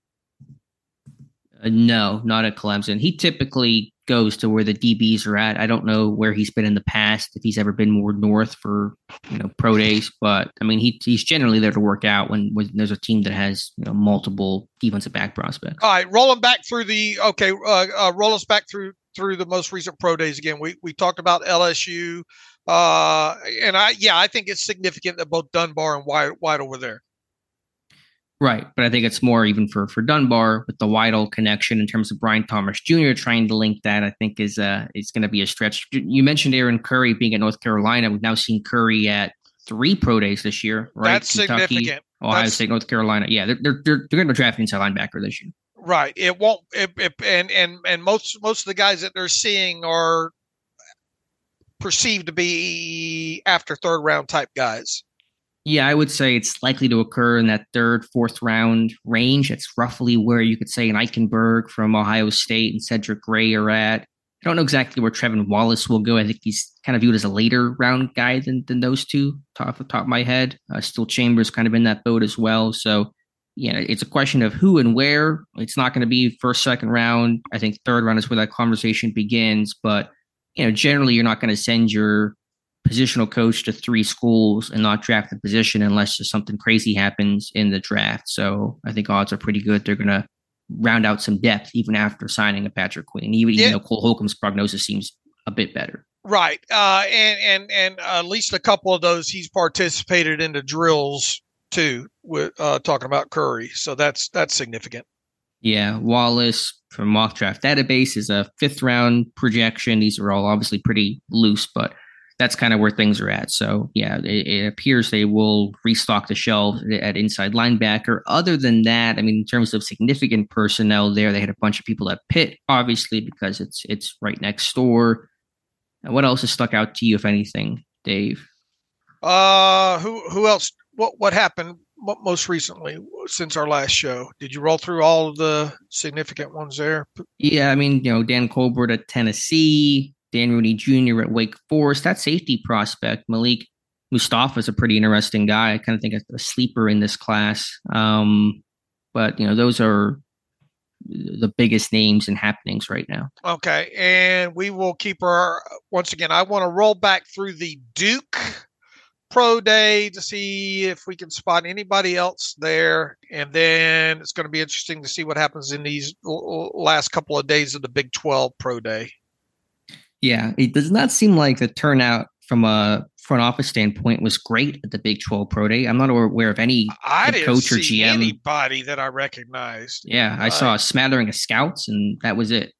No, not at Clemson. He typically goes to where the DBs are at. I don't know where he's been in the past, if he's ever been more north for, pro days. But I mean, he's generally there to work out when there's a team that has multiple defensive back prospects. All right, roll us back through the most recent pro days again. We talked about LSU, and I think it's significant that both Dunbar and Weidl were there. Right, but I think it's more even for Dunbar with the Weidl connection in terms of Brian Thomas Jr. trying to link that. I think is going to be a stretch. You mentioned Aaron Curry being at North Carolina. We've now seen Curry at 3 pro days this year. Right, that's Kentucky, significant. Ohio State, North Carolina. Yeah, they're going to draft inside linebacker this year. Right. It won't. And most of the guys that they're seeing are perceived to be after third round type guys. Yeah, I would say it's likely to occur in that 3rd, 4th round range. It's roughly where you could say an Eichenberg from Ohio State and Cedric Gray are at. I don't know exactly where Trevin Wallace will go. I think he's kind of viewed as a later round guy than those two, off the top of my head. Still Chambers kind of in that boat as well. So, yeah, it's a question of who and where. It's not going to be 1st, 2nd round. I think 3rd round is where that conversation begins. But, generally you're not going to send your positional coach to 3 schools and not draft the position unless just something crazy happens in the draft. So I think odds are pretty good. They're going to round out some depth even after signing a Patrick Queen, even though Cole Holcomb's prognosis seems a bit better. Right. And at least a couple of those he's participated in the drills too, with talking about Curry. So that's significant. Yeah. Wallace from Mock Draft Database is a 5th round projection. These are all obviously pretty loose, but that's kind of where things are at. So, yeah, it appears they will restock the shelves at inside linebacker. Other than that, I mean, in terms of significant personnel there, they had a bunch of people at Pitt, obviously, because it's right next door. And what else has stuck out to you, if anything, Dave? Who else? What happened most recently since our last show? Did you roll through all of the significant ones there? Yeah, I mean, Dan Colbert at Tennessee, Dan Rooney Jr. at Wake Forest. That safety prospect, Malik Mustafa, is a pretty interesting guy. I kind of think a sleeper in this class. But, those are the biggest names and happenings right now. Okay, and we will keep once again. I want to roll back through the Duke Pro Day to see if we can spot anybody else there, and then it's going to be interesting to see what happens in these last couple of days of the Big 12 Pro Day. Yeah, it does not seem like the turnout from a front office standpoint was great at the Big 12 Pro Day. I'm not aware of any head coach or GM. Anybody that I recognized. Yeah, I saw a smattering of scouts, and that was it.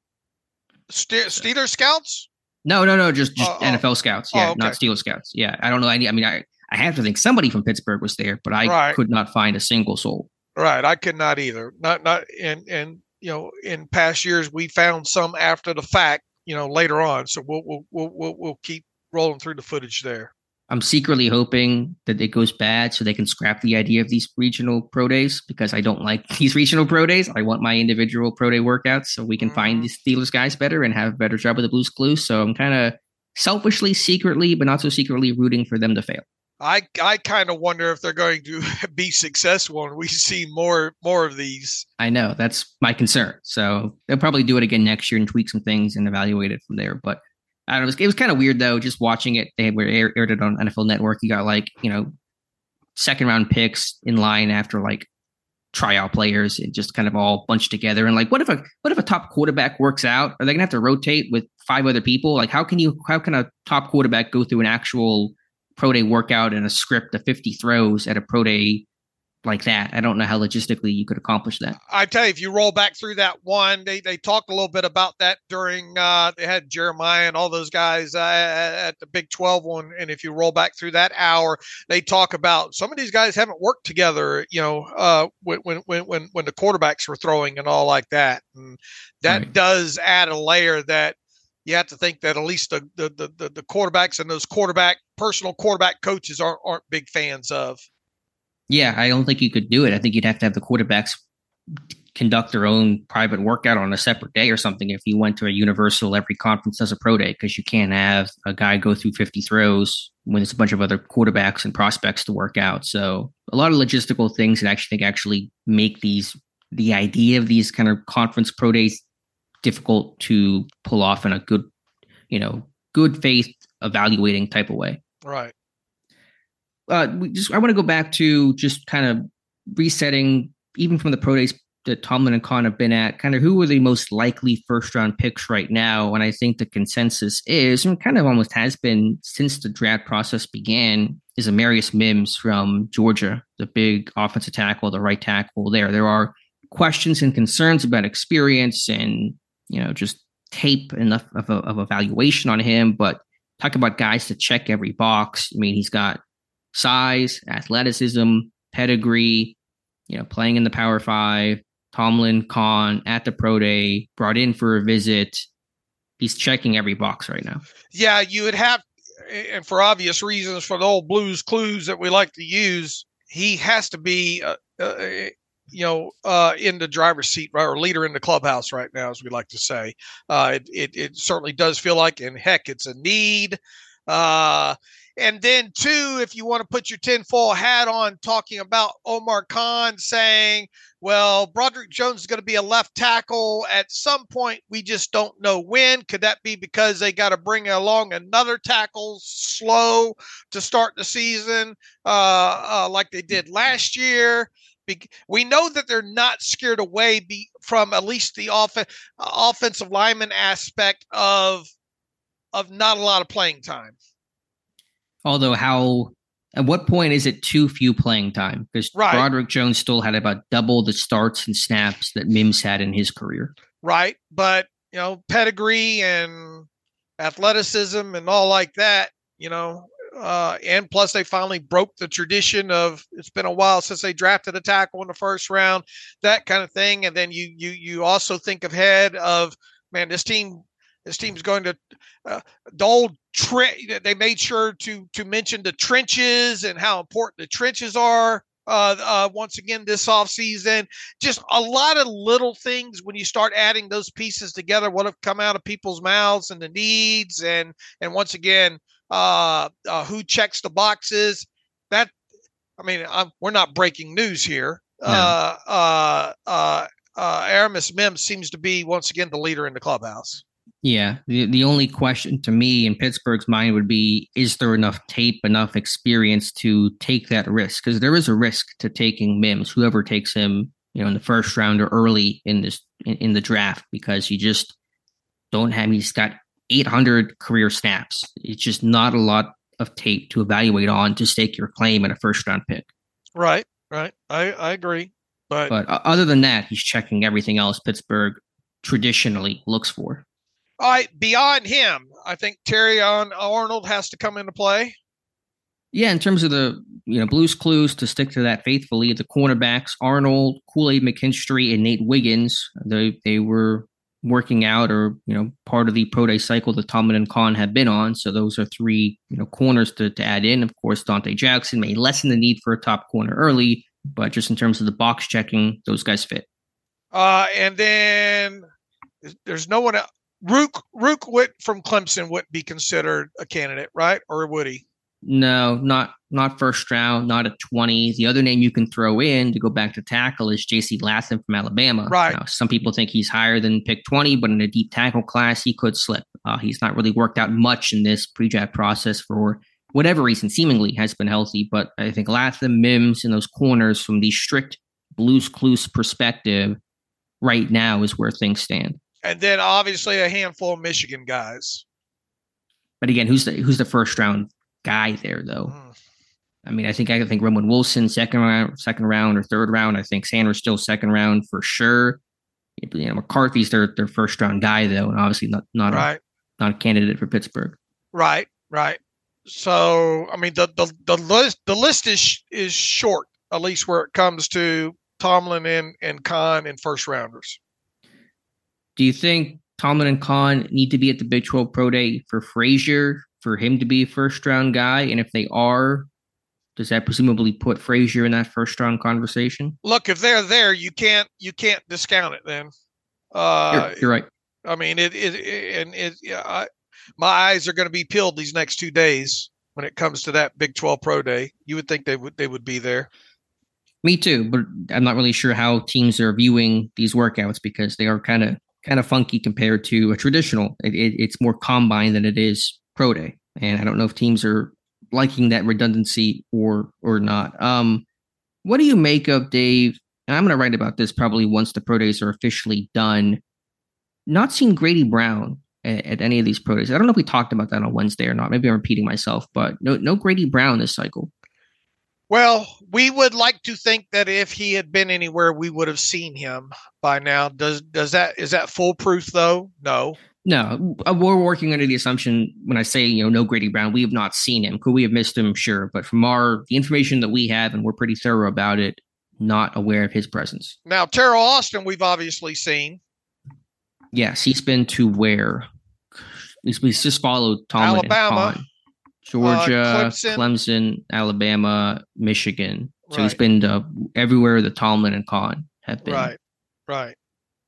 Steelers scouts? No, just NFL scouts. Yeah, okay. Not Steelers scouts. Yeah, I don't know. I have to think somebody from Pittsburgh was there, but I could not find a single soul. Right, I could not either. Not and in past years we found some after the fact, later on. So we'll keep rolling through the footage there. I'm secretly hoping that it goes bad so they can scrap the idea of these regional pro days, because I don't like these regional pro days. I want my individual pro day workouts so we can find these Steelers guys better and have a better job with the Blues Clues. So I'm kind of selfishly, secretly, but not so secretly rooting for them to fail. I kind of wonder if they're going to be successful and we see more of these. I know, that's my concern. So they'll probably do it again next year and tweak some things and evaluate it from there. But I don't know. It was kind of weird though, just watching it. They aired it on NFL Network. You got second round picks in line after tryout players and just kind of all bunched together. And what if a top quarterback works out? Are they gonna have to rotate with 5 other people? How can a top quarterback go through an actual pro day workout and a script of 50 throws at a pro day like that? I don't know how logistically you could accomplish that. I tell you, if you roll back through that one, they talked a little bit about that during they had Jeremiah and all those guys at the Big 12 one. And if you roll back through that hour, they talk about some of these guys haven't worked together, when the quarterbacks were throwing and all like that. And that does add a layer that you have to think that at least the quarterbacks and those personal quarterback coaches aren't big fans of. Yeah, I don't think you could do it. I think you'd have to have the quarterbacks conduct their own private workout on a separate day or something if you went to a universal every conference as a pro day, because you can't have a guy go through 50 throws when there's a bunch of other quarterbacks and prospects to work out. So a lot of logistical things that actually make the idea of these kind of conference pro days difficult to pull off in a good faith evaluating type of way. Right. I want to go back to just kind of resetting, even from the pro days that Tomlin and Khan have been at, kind of who are the most likely first round picks right now. And I think the consensus is, and kind of almost has been since the draft process began, is Amarius Mims from Georgia, the big offensive tackle, the right tackle there. There are questions and concerns about experience and, just tape enough of evaluation on him, but talk about guys to check every box. I mean, he's got size, athleticism, pedigree, playing in the Power 5, Tomlin, Khan at the pro day, brought in for a visit. He's checking every box right now. Yeah, you would have, and for obvious reasons, for the old Blues Clues that we like to use, he has to be, in the driver's seat, right, or leader in the clubhouse right now, as we like to say. It certainly does feel like, and heck, it's a need. And then, too, if you want to put your tinfoil hat on, talking about Omar Khan saying, well, Broderick Jones is going to be a left tackle at some point. We just don't know when. Could that be because they got to bring along another tackle slow to start the season like they did last year? We know that they're not scared away from at least the offensive lineman aspect of not a lot of playing time. Although at what point is it too few playing time? Because Broderick Jones still had about double the starts and snaps that Mims had in his career. Right. But, pedigree and athleticism and all like that, and plus they finally broke the tradition of, it's been a while since they drafted a tackle in the first round, that kind of thing. And then you also think ahead of, man, this team's going to the old they made sure to mention the trenches and how important the trenches are once again this offseason. Just a lot of little things when you start adding those pieces together, what have come out of people's mouths and the needs and once again who checks the boxes. That, we're not breaking news here. No. Aramis Mims seems to be once again the leader in the clubhouse. Yeah, the only question to me in Pittsburgh's mind would be, is there enough tape, enough experience to take that risk? Because there is a risk to taking Mims, whoever takes him, in the first round or early in the draft, because you just don't have. He's got 800 career snaps. It's just not a lot of tape to evaluate on to stake your claim in a first round pick. Right. I agree. But other than that, he's checking everything else Pittsburgh traditionally looks for. All right, beyond him, I think Terrion Arnold has to come into play. Yeah, in terms of the Blues Clues, to stick to that faithfully, the cornerbacks, Arnold, Kool-Aid McKinstry, and Nate Wiggins, they were working out or part of the pro day cycle that Tomlin and Kahn have been on. So those are three corners to add in. Of course, Dante Jackson may lessen the need for a top corner early, but just in terms of the box checking, those guys fit. And then there's no one else. Rook Witt from Clemson wouldn't be considered a candidate, right? Or would he? No, not first round, not at 20. The other name you can throw in to go back to tackle is J.C. Latham from Alabama. Right. Now, some people think he's higher than pick 20, but in a deep tackle class, he could slip. He's not really worked out much in this pre-draft process for whatever reason, seemingly has been healthy. But I think Latham, Mims, and those corners from the strict Blues Clues perspective right now is where things stand. And then obviously a handful of Michigan guys. But again, who's the first round guy there though? I mean, I think Roman Wilson second round or third round. I think Sanders still second round for sure. McCarthy's their first round guy though, and obviously not right. Not a candidate for Pittsburgh. Right. So I mean the list is short, at least where it comes to Tomlin and Kahn and first rounders. Do you think Tomlin and Kahn need to be at the Big 12 Pro Day for Frazier for him to be a first round guy? And if they are, does that presumably put Frazier in that first round conversation? Look, if they're there, you can't discount it. Then you're right. I mean, my eyes are going to be peeled these next 2 days when it comes to that Big 12 Pro Day. You would think they would be there. Me too, but I'm not really sure how teams are viewing these workouts because they are kind of funky compared to a traditional. It's more combine than it is pro day, and I don't know if teams are liking that redundancy or not. What do you make of, Dave? And I'm going to write about this probably once the pro days are officially done. Not seeing Grady Brown at any of these pro days. I don't know if we talked about that on Wednesday or not. Maybe I'm repeating myself, but no Grady Brown this cycle. Well, we would like to think that if he had been anywhere, we would have seen him by now. Is that foolproof though? No, we're working under the assumption when I say, no Grady Brown, we have not seen him. Could we have missed him? Sure. But from the information that we have, and we're pretty thorough about it, not aware of his presence. Now, Terrell Austin, we've obviously seen. Yes. He's been to where? He's just followed Tomlin, Alabama, Georgia, Clemson, Alabama, Michigan. So right. He's been to everywhere that Tomlin and Kahn have been. Right.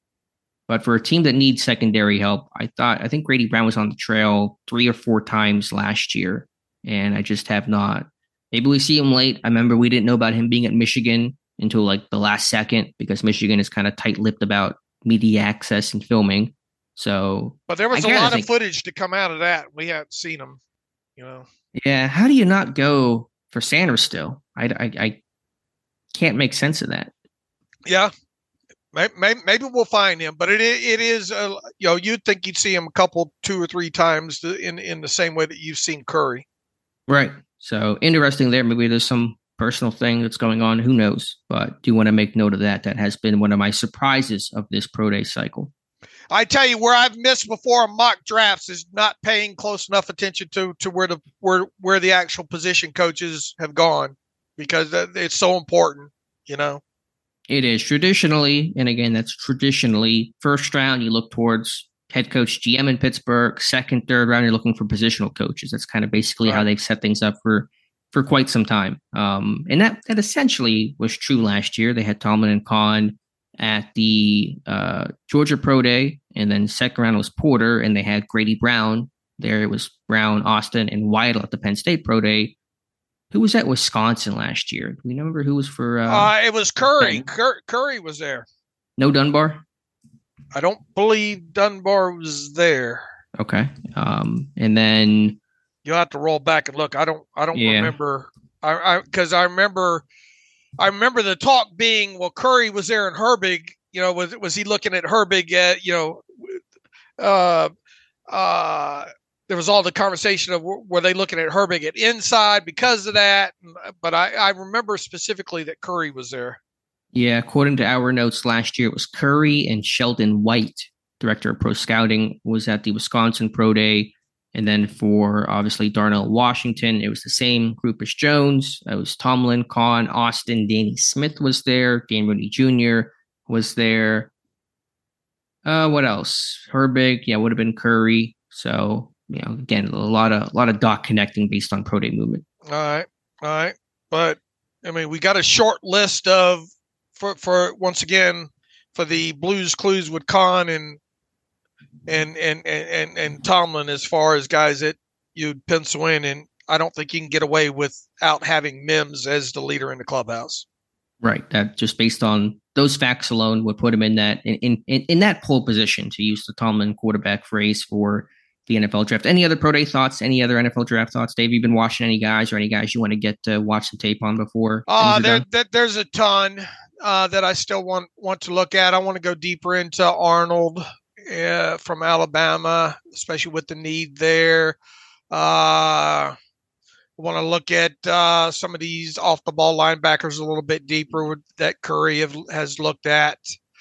But for a team that needs secondary help, I think Grady Brown was on the trail 3 or 4 times last year, and I just have not. Maybe we see him late. I remember we didn't know about him being at Michigan until like the last second because Michigan is kind of tight-lipped about media access and filming. So, but there was a lot of footage to come out of that. We hadn't seen him. Yeah. How do you not go for Sanders still? I can't make sense of that. Yeah. Maybe we'll find him, but it is, you'd think you'd see him 2 or 3 times in the same way that you've seen Curry. Right. So interesting there. Maybe there's some personal thing that's going on. Who knows? But do want to make note of that. That has been one of my surprises of this pro day cycle. I tell you, where I've missed before on mock drafts is not paying close enough attention to where the actual position coaches have gone, because it's so important, It is traditionally, and again, that's traditionally first round. You look towards head coach, GM in Pittsburgh. Second, third round, you're looking for positional coaches. That's kind of basically how they've set things up for quite some time. And that essentially was true last year. They had Tomlin and Kahn at the Georgia Pro Day, and then second round was Porter, and they had Grady Brown there. It was Brown, Austin, and Weidl at the Penn State Pro Day. Who was at Wisconsin last year? Do we remember who was for? It was Curry. Curry was there. No Dunbar? I don't believe Dunbar was there. Okay. And then you'll have to roll back and look. I don't remember. Because I remember the talk being, well, Curry was there and Herbig. Was he looking at Herbig at there was all the conversation of were they looking at Herbig at inside because of that? But I remember specifically that Curry was there. Yeah, according to our notes last year, it was Curry and Sheldon White, director of pro scouting, was at the Wisconsin Pro Day. And then for obviously Darnell Washington, it was the same group as Jones. It was Tomlin, Kahn, Austin, Danny Smith was there. Dan Rooney Jr. was there. What else? Herbig, yeah, would have been Curry. So, again, a lot of dot connecting based on pro day movement. All right. But I mean, we got a short list of for once again for the Blues Clues with Kahn and Tomlin as far as guys that you'd pencil in, and I don't think you can get away without having Mims as the leader in the clubhouse. Right. That just based on those facts alone would put him in that pole position, to use the Tomlin quarterback phrase, for the NFL draft. Any other pro day thoughts? Any other NFL draft thoughts? Dave, you been watching any guys or any guys you want to get to watch the tape on before? There's a ton that I still want to look at. I want to go deeper into Arnold from Alabama, especially with the need there. I want to look at some of these off-the-ball linebackers a little bit deeper that Curry has looked at.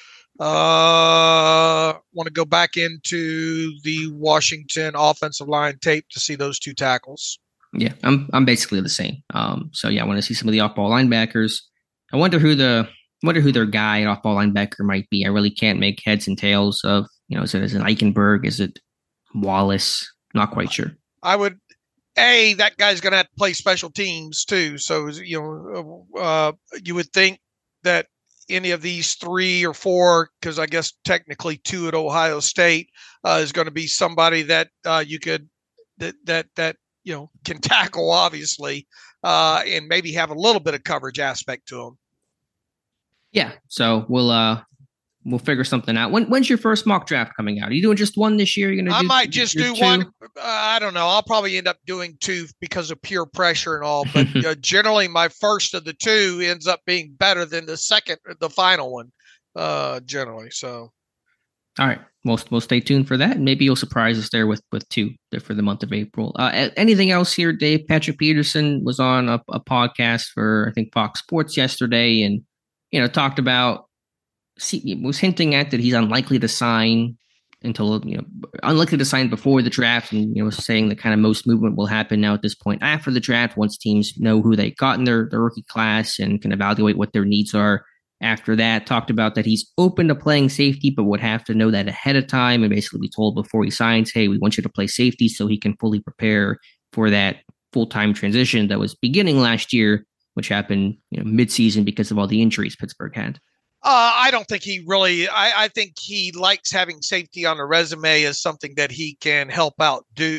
Want to go back into the Washington offensive line tape to see those two tackles. Yeah, I'm basically the same. So yeah, I want to see some of the off-ball linebackers. I wonder who their guy at off-ball linebacker might be. I really can't make heads and tails of, is it Eichenberg? Is it Wallace? Not quite sure. That guy's going to have to play special teams too. So, you would think that any of these 3 or 4, because I guess technically 2 at Ohio State, is going to be somebody that you could that can tackle, obviously, and maybe have a little bit of coverage aspect to them. Yeah, so we'll figure something out. When's your first mock draft coming out? Are you doing just one this year? I might just do 1. I don't know. I'll probably end up doing 2 because of peer pressure and all. But generally, my first of the 2 ends up being better than the final one. Generally, so. All right, we'll stay tuned for that, and maybe you'll surprise us there with 2 for the month of April. Anything else here, Dave? Patrick Peterson was on a podcast for, I think, Fox Sports yesterday, and talked about. Was hinting at that he's unlikely to sign unlikely to sign before the draft, and was saying that kind of most movement will happen now at this point after the draft, once teams know who they got in their rookie class and can evaluate what their needs are after that. Talked about that he's open to playing safety, but would have to know that ahead of time and basically be told before he signs, hey, we want you to play safety, so he can fully prepare for that full-time transition that was beginning last year, which happened mid-season because of all the injuries Pittsburgh had. I don't think he really. I think he likes having safety on the resume as something that he can help out do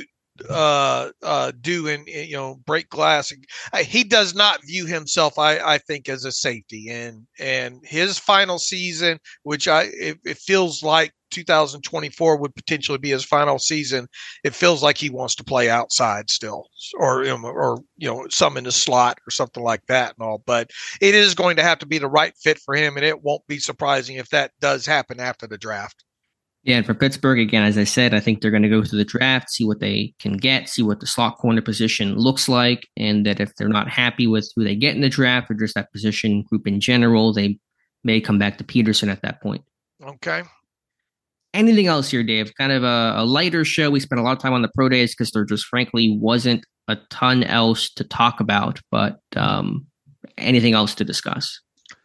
and break glass. He does not view himself, I think, as a safety. And his final season, which it feels like 2024 would potentially be his final season. It feels like he wants to play outside still, or some in the slot or something like that and all. But it is going to have to be the right fit for him, and it won't be surprising if that does happen after the draft. Yeah, and for Pittsburgh, again, as I said, I think they're going to go through the draft, see what they can get, see what the slot corner position looks like, and that if they're not happy with who they get in the draft or just that position group in general, they may come back to Peterson at that point. Okay. Anything else here, Dave? Kind of a lighter show. We spent a lot of time on the pro days because there just frankly wasn't a ton else to talk about, but anything else to discuss?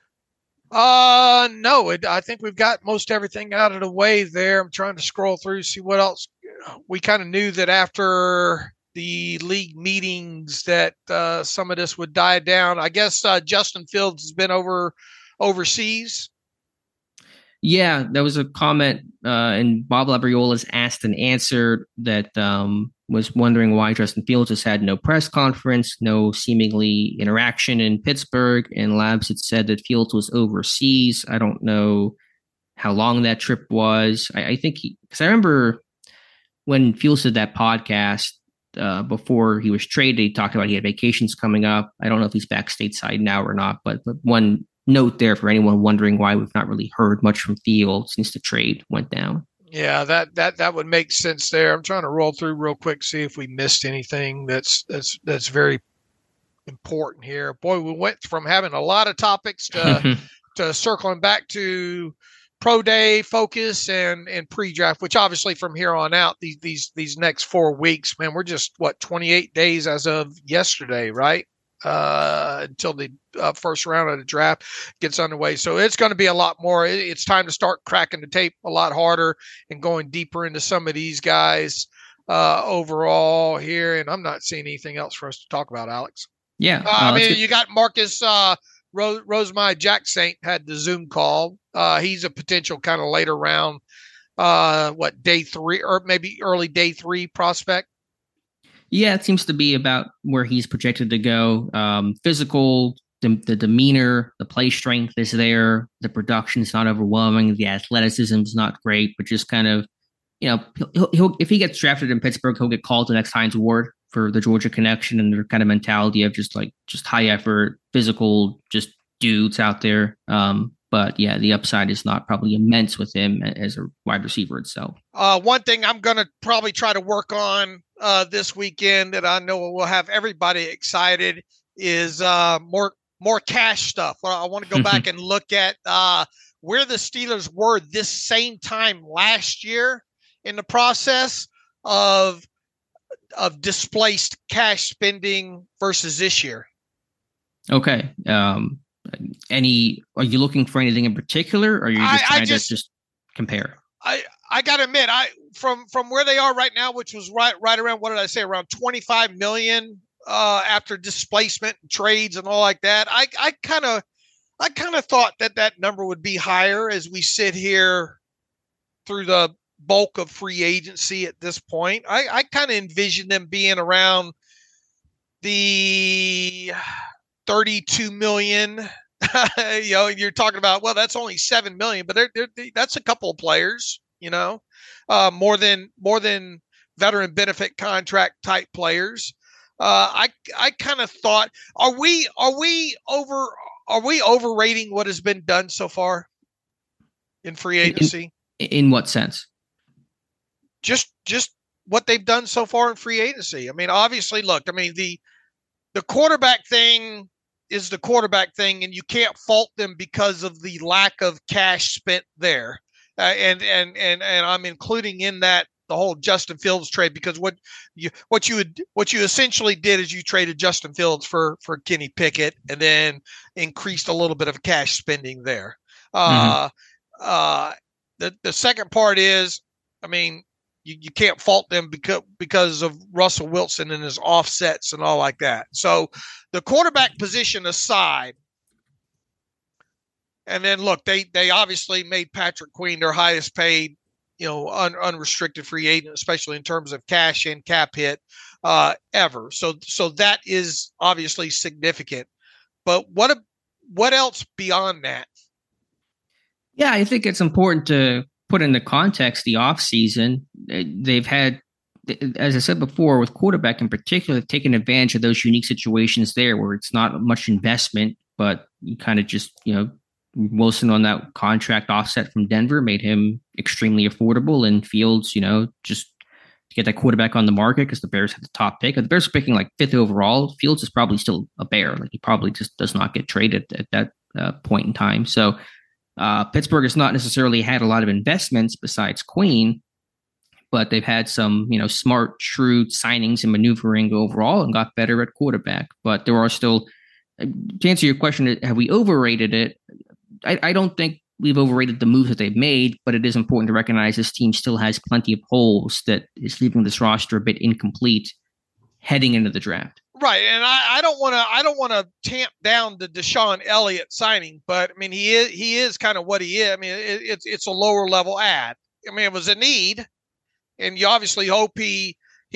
No, I think we've got most everything out of the way there. I'm trying to scroll through, see what else. We kind of knew that after the league meetings that some of this would die down. I guess Justin Fields has been overseas. Yeah, there was a comment, and Bob Labriola's asked and answered that was wondering why Justin Fields has had no press conference, no seemingly interaction in Pittsburgh, and Labs had said that Fields was overseas. I don't know how long that trip was. I think because I remember when Fields did that podcast before he was traded, he talked about he had vacations coming up. I don't know if he's back stateside now or not, but one note there for anyone wondering why we've not really heard much from Fields since the trade went down. Yeah, that would make sense there. I'm trying to roll through real quick, see if we missed anything that's very important here. Boy, we went from having a lot of topics to to circling back to pro day focus and pre-draft, which obviously from here on out, these next 4 weeks, man, we're just 28 days as of yesterday, right? Until the first round of the draft gets underway. So it's going to be a lot more. It's time to start cracking the tape a lot harder and going deeper into some of these guys overall here. And I'm not seeing anything else for us to talk about, Alex. Yeah. I mean, you got Marcus Rosemary Jack Saint had the Zoom call. He's a potential kind of later round, day 3 or maybe early day 3 prospect. Yeah, it seems to be about where he's projected to go. Physical, the demeanor, the play strength is there. The production is not overwhelming. The athleticism is not great, but just kind of, he'll if he gets drafted in Pittsburgh, he'll get called to the next Hines Award for the Georgia connection and their kind of mentality of just high effort, physical, just dudes out there. But yeah, the upside is not probably immense with him as a wide receiver itself. One thing I'm going to probably try to work on this weekend that I know will have everybody excited is more cash stuff. I want to go back and look at where the Steelers were this same time last year in the process of displaced cash spending versus this year. Okay. Are you looking for anything in particular, or are you just trying to just compare? I got to admit, from where they are right now, which was right around, what did I say, around 25 million after displacement and trades and all like that. I kind of thought that number would be higher as we sit here through the bulk of free agency at this point. I kind of envision them being around the 32 million. You're talking about, well, that's only 7 million, but that's a couple of players, more than veteran benefit contract type players. I kind of thought, are we overrating what has been done so far in free agency? In what sense? Just what they've done so far in free agency. I mean, obviously, look, I mean, the quarterback thing is the quarterback thing, and you can't fault them because of the lack of cash spent there. And I'm including in that the whole Justin Fields trade, because what you essentially did is you traded Justin Fields for Kenny Pickett and then increased a little bit of cash spending there. The second part is, I mean, you can't fault them because of Russell Wilson and his offsets and all like that. So the quarterback position aside, and then look, they obviously made Patrick Queen their highest paid, unrestricted free agent, especially in terms of cash and cap hit ever. So that is obviously significant. But what else beyond that? Yeah, I think it's important to put into context the offseason. They've had, as I said before, with quarterback in particular, they've taken advantage of those unique situations there where it's not much investment, but you kind of just, Wilson on that contract offset from Denver made him extremely affordable, and Fields, just to get that quarterback on the market because the Bears had the top pick. The Bears are picking like 5th overall. Fields is probably still a Bear. Like, he probably just does not get traded at that point in time. So Pittsburgh has not necessarily had a lot of investments besides Queen, but they've had some, smart, shrewd signings and maneuvering overall and got better at quarterback. But there are still, to answer your question, have we overrated it? I don't think we've overrated the moves that they've made, but it is important to recognize this team still has plenty of holes that is leaving this roster a bit incomplete heading into the draft. Right, and I don't want to tamp down the Deshaun Elliott signing, but I mean he is kind of what he is. I mean it's a lower level ad. I mean, it was a need, and you obviously hope he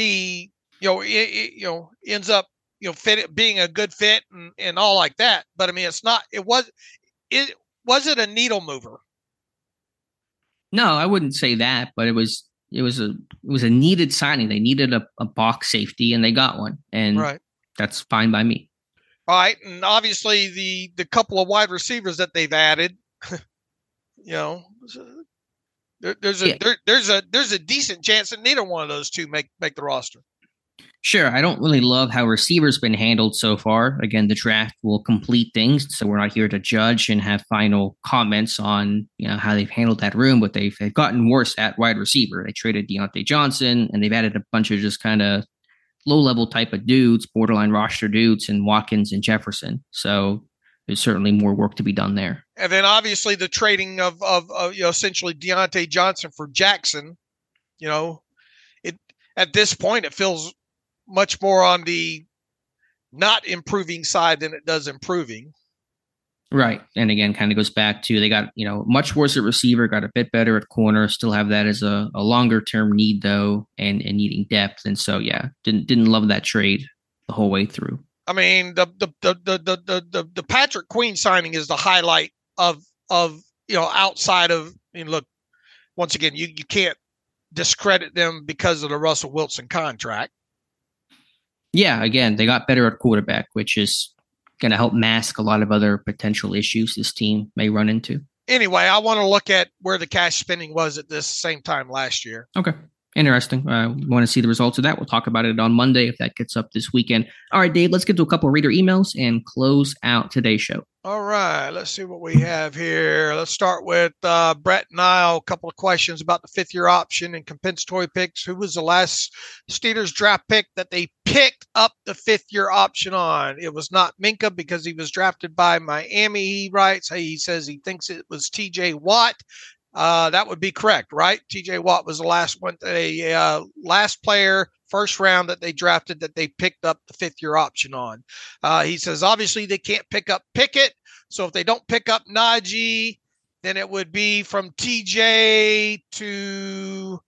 ends up being a good fit and all like that. But I mean, it's not. Was it a needle mover? No, I wouldn't say that, but it was a needed signing. They needed a box safety, and they got one, and Right. that's fine by me. All right, and obviously the couple of wide receivers that they've added, you know, there's a decent chance that neither one of those two make the roster. Sure, I don't really love how receivers been handled so far. Again, the draft will complete things, so we're not here to judge and have final comments on how they've handled that room. But they've gotten worse at wide receiver. They traded Deontay Johnson, and they've added a bunch of just kind of low level type of dudes, borderline roster dudes, and Watkins and Jefferson. So there's certainly more work to be done there. And then obviously the trading of essentially Deontay Johnson for Jackson. It at this point it feels much more on the not improving side than it does improving. Right. And again, kind of goes back to they got, much worse at receiver, got a bit better at corner, still have that as a longer term need though, and needing depth. And so, yeah, didn't love that trade the whole way through. I mean, the Patrick Queen signing is the highlight of outside of, look, once again, you can't discredit them because of the Russell Wilson contract. Yeah, again, they got better at quarterback, which is going to help mask a lot of other potential issues this team may run into. Anyway, I want to look at where the cash spending was at this same time last year. Okay. Interesting. We want to see the results of that. We'll talk about it on Monday if that gets up this weekend. All right, Dave, let's get to a couple of reader emails and close out today's show. All right, let's see what we have here. Let's start with Brett Nile. A couple of questions about the fifth-year option and compensatory picks. Who was the last Steelers draft pick that they picked up the fifth-year option on? It was not Minkah because he was drafted by Miami, he writes. He says he thinks it was T.J. Watt. That would be correct, right? T.J. Watt was the last one, last player, first round that they drafted that they picked up the fifth-year option on. He says, obviously, they can't pick up Pickett. So if they don't pick up Najee, then it would be from T.J. to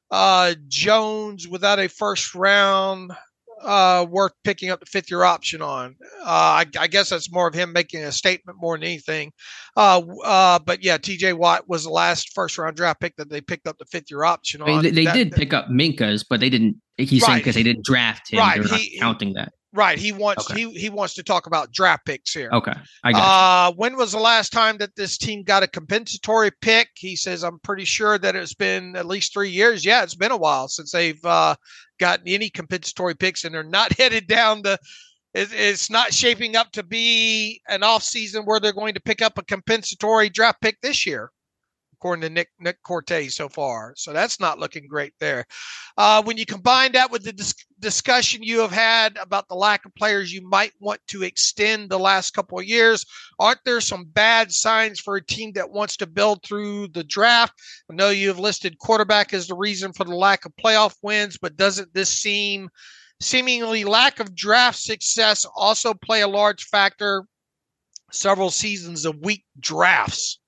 Jones without a first round worth picking up the fifth-year option on. I guess that's more of him making a statement more than anything. But yeah, T.J. Watt was the last first-round draft pick that they picked up the fifth-year option on. They did pick up Minkah's, but they didn't. He's saying because they didn't draft him. Right. They're not counting that. Right. He wants to talk about draft picks here. Okay. I got you. When was the last time that this team got a compensatory pick? He says, I'm pretty sure that it's been at least 3 years. Yeah, it's been a while since they've gotten any compensatory picks, and they're not headed down it's not shaping up to be an offseason where they're going to pick up a compensatory draft pick this year, according to Nick Cortez so far. So that's not looking great there. When you combine that with the discussion you have had about the lack of players you might want to extend the last couple of years, aren't there some bad signs for a team that wants to build through the draft? I know you have listed quarterback as the reason for the lack of playoff wins, but doesn't this seemingly lack of draft success also play a large factor? Several seasons of weak drafts.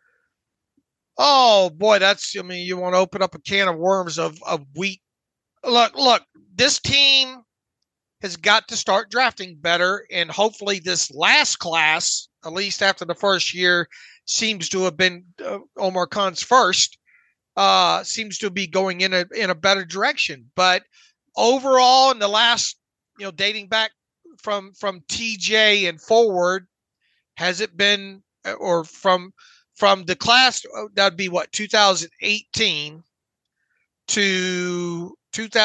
Oh boy, you want to open up a can of worms of wheat. Look, this team has got to start drafting better, and hopefully this last class, at least after the first year, seems to have been Omar Khan's first, seems to be going in a better direction. But overall, in the last, dating back from TJ and forward, has it been, or from the class, that'd be 2018 to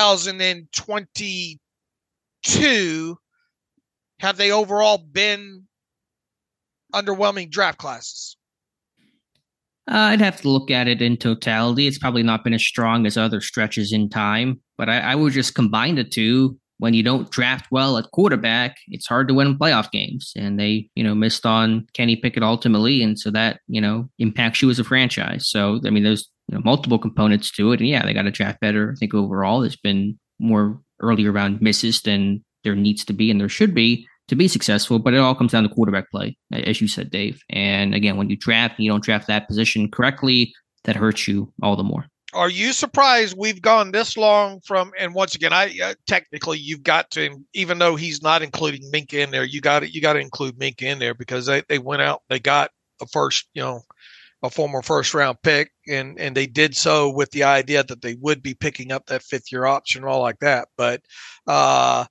2022, have they overall been underwhelming draft classes? I'd have to look at it in totality. It's probably not been as strong as other stretches in time, but I would just combine the two. When you don't draft well at quarterback, it's hard to win playoff games. And they, missed on Kenny Pickett ultimately. And so that, impacts you as a franchise. So, there's multiple components to it. And yeah, they got to draft better. I think overall there's been more earlier round misses than there needs to be and there should be to be successful. But it all comes down to quarterback play, as you said, Dave. And again, when you draft and you don't draft that position correctly, that hurts you all the more. Are you surprised we've gone this long from, and once again, technically you've got to, even though he's not including Minkah in there, you got to include Minkah in there because they went out, they got a first, a former first round pick, and they did so with the idea that they would be picking up that 5th-year option and all like that. But a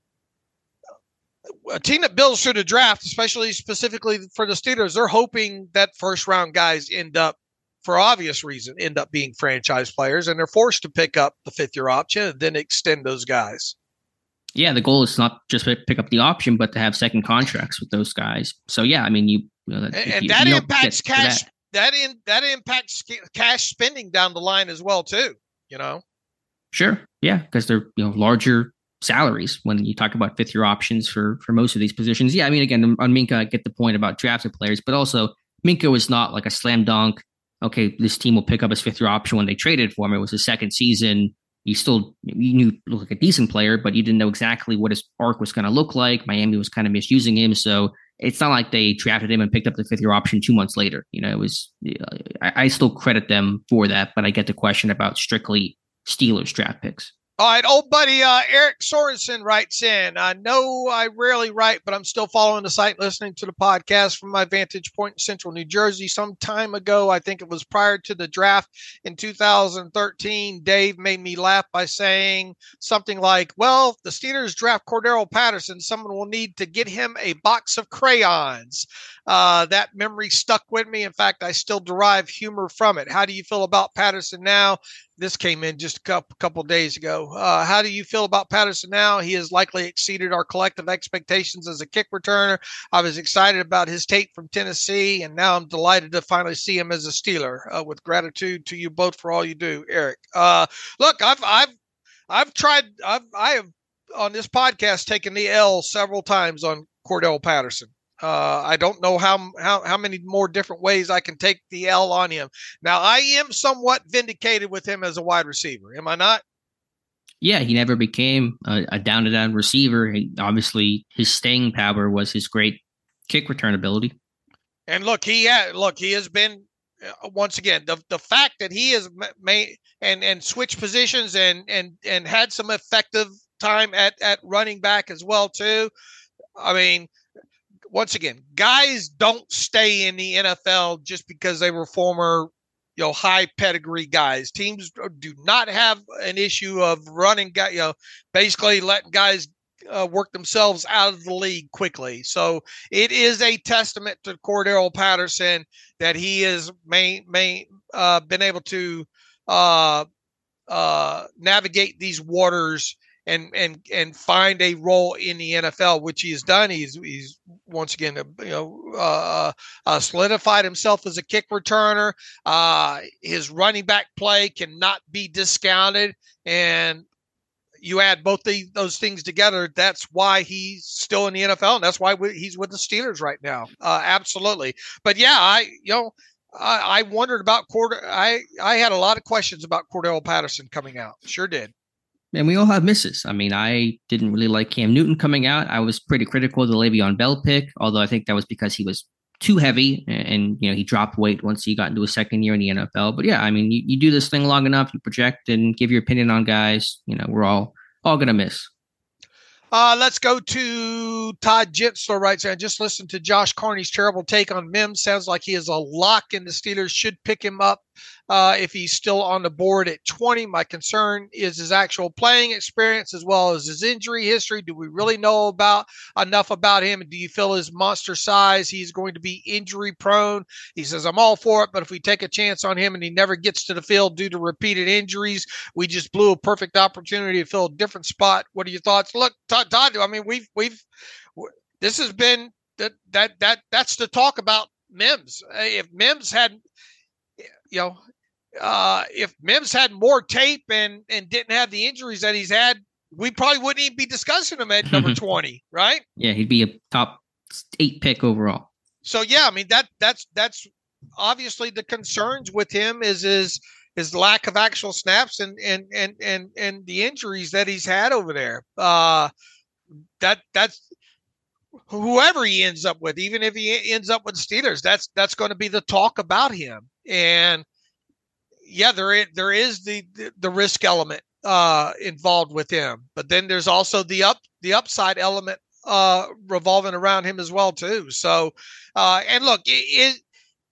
team that builds through the draft, especially specifically for the Steelers, they're hoping that first round guys end up, for obvious reason, end up being franchise players, and they're forced to pick up the 5th-year option and then extend those guys. Yeah, the goal is not just to pick up the option, but to have second contracts with those guys. So yeah, I mean, that impacts cash. That impacts cash spending down the line as well too. Sure, yeah, because they're larger salaries when you talk about 5th-year options for most of these positions. Yeah, I mean, again, on Minkah, I get the point about drafted players, but also Minkah was not like a slam dunk. Okay, this team will pick up his 5th-year option when they traded for him. It was his second season. You knew he looked like a decent player, but you didn't know exactly what his arc was going to look like. Miami was kind of misusing him. So it's not like they drafted him and picked up the 5th-year option 2 months later. It was, I still credit them for that, but I get the question about strictly Steelers draft picks. All right, old buddy Eric Sorensen writes in, I know I rarely write, but I'm still following the site, listening to the podcast from my vantage point in central New Jersey. Some time ago, I think it was prior to the draft in 2013, Dave made me laugh by saying something like, well, if the Steelers draft Cordarrelle Patterson, someone will need to get him a box of crayons. That memory stuck with me. In fact, I still derive humor from it. How do you feel about Patterson now? This came in just a couple days ago. How do you feel about Patterson now? He has likely exceeded our collective expectations as a kick returner. I was excited about his tape from Tennessee, and now I'm delighted to finally see him as a Steeler. With gratitude to you both for all you do, Eric. Look, I have on this podcast taken the L several times on Cordarrelle Patterson. I don't know how many more different ways I can take the L on him. Now, I am somewhat vindicated with him as a wide receiver. Am I not? Yeah, he never became a down-to-down receiver. Obviously, his staying power was his great kick return ability. And look, he has been once again the fact that he has made and switched positions and had some effective time at running back as well too. I mean, once again, guys don't stay in the NFL just because they were former, high pedigree guys. Teams do not have an issue of running, basically letting guys work themselves out of the league quickly. So it is a testament to Cordarrelle Patterson that he has been able to navigate these waters and find a role in the NFL, which he has done. He's once again, solidified himself as a kick returner. His running back play cannot be discounted, and you add both those things together. That's why he's still in the NFL, and that's why he's with the Steelers right now. Absolutely, but yeah, I wondered about I had a lot of questions about Cordarrelle Patterson coming out. Sure did. And we all have misses. I mean, I didn't really like Cam Newton coming out. I was pretty critical of the Le'Veon Bell pick, although I think that was because he was too heavy and he dropped weight once he got into his second year in the NFL. But yeah, I mean, you do this thing long enough, you project and give your opinion on guys. We're all going to miss. Let's go to Todd Jensler writes, I just listened to Josh Carney's terrible take on Mims. Sounds like he is a lock and the Steelers should pick him up if he's still on the board at 20. My concern is his actual playing experience as well as his injury history. Do we really know enough about him? And do you feel his monster size, he's going to be injury prone? He says, I'm all for it, but if we take a chance on him and he never gets to the field due to repeated injuries, we just blew a perfect opportunity to fill a different spot. What are your thoughts? Look, Todd, I mean, this has been that's the talk about Mims. If Mims had, if Mims had more tape and didn't have the injuries that he's had, we probably wouldn't even be discussing him at number 20, right? Yeah, he'd be a top 8 pick overall. So yeah, I mean that's obviously the concerns with him is his lack of actual snaps and the injuries that he's had over there. That's whoever he ends up with, even if he ends up with Steelers, that's going to be the talk about him. And yeah, there is the risk element involved with him, but then there's also the upside element revolving around him as well too. So and look,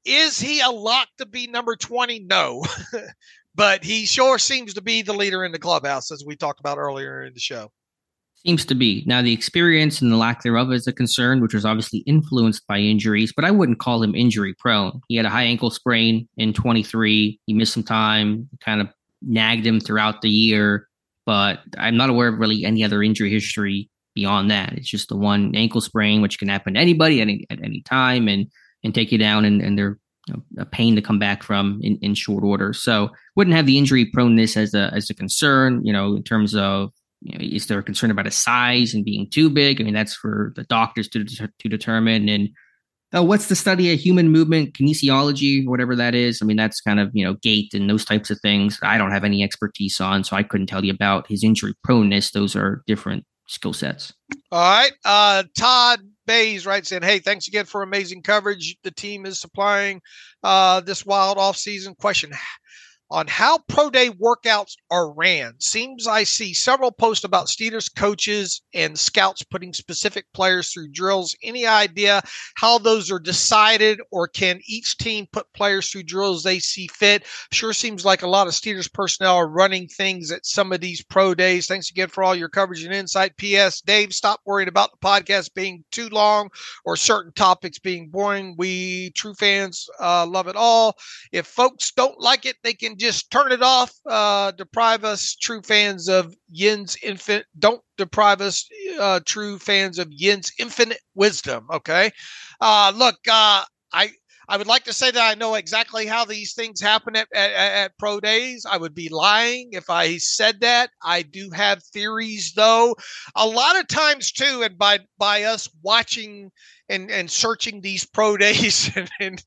Is he a lock to be number 20? No. But he sure seems to be the leader in the clubhouse, as we talked about earlier in the show. Seems to be. Now, the experience and the lack thereof is a concern, which was obviously influenced by injuries, but I wouldn't call him injury prone. He had a high ankle sprain in 23. He missed some time, kind of nagged him throughout the year, but I'm not aware of really any other injury history beyond that. It's just the one ankle sprain, which can happen to anybody at any time and take you down, and they're a pain to come back from in short order. So wouldn't have the injury proneness as a concern, in terms of, is there a concern about his size and being too big? I mean, that's for the doctors to determine. And what's the study of human movement, kinesiology, whatever that is? I mean, that's kind of, gait and those types of things I don't have any expertise on, so I couldn't tell you about his injury proneness. Those are different skill sets. All right. Todd Bays writes in, hey, thanks again for amazing coverage the team is supplying this wild off-season. Question on how pro day workouts are ran. Seems I see several posts about Steelers coaches and scouts putting specific players through drills. Any idea how those are decided, or can each team put players through drills they see fit? Sure seems like a lot of Steelers personnel are running things at some of these pro days. Thanks again for all your coverage and insight. P.S. Dave, stop worrying about the podcast being too long or certain topics being boring. We true fans love it all. If folks don't like it, they can just turn it off. Deprive us true fans of Yin's infinite. Don't deprive us true fans of Yin's infinite wisdom. Okay. Look, I would like to say that I know exactly how these things happen at pro days. I would be lying if I said that. I do have theories, though. A lot of times, too, and by us watching and searching these pro days and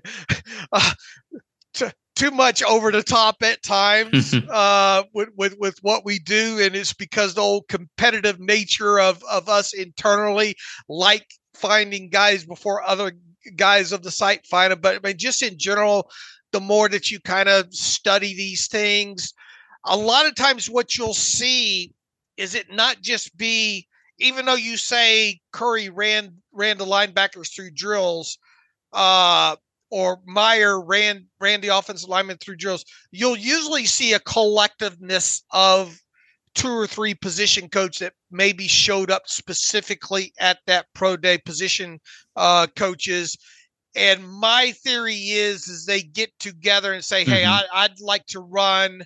too much over the top at times with what we do, and it's because the old competitive nature of us internally like finding guys before other guys of the site find them. But I mean, just in general, the more that you kind of study these things, a lot of times what you'll see is it not just be, even though you say Curry ran the linebackers through drills, or Meyer ran the offensive lineman through drills, you'll usually see a collectiveness of two or three position coach that maybe showed up specifically at that pro day, position coaches. And my theory is they get together and say, hey, I'd like to run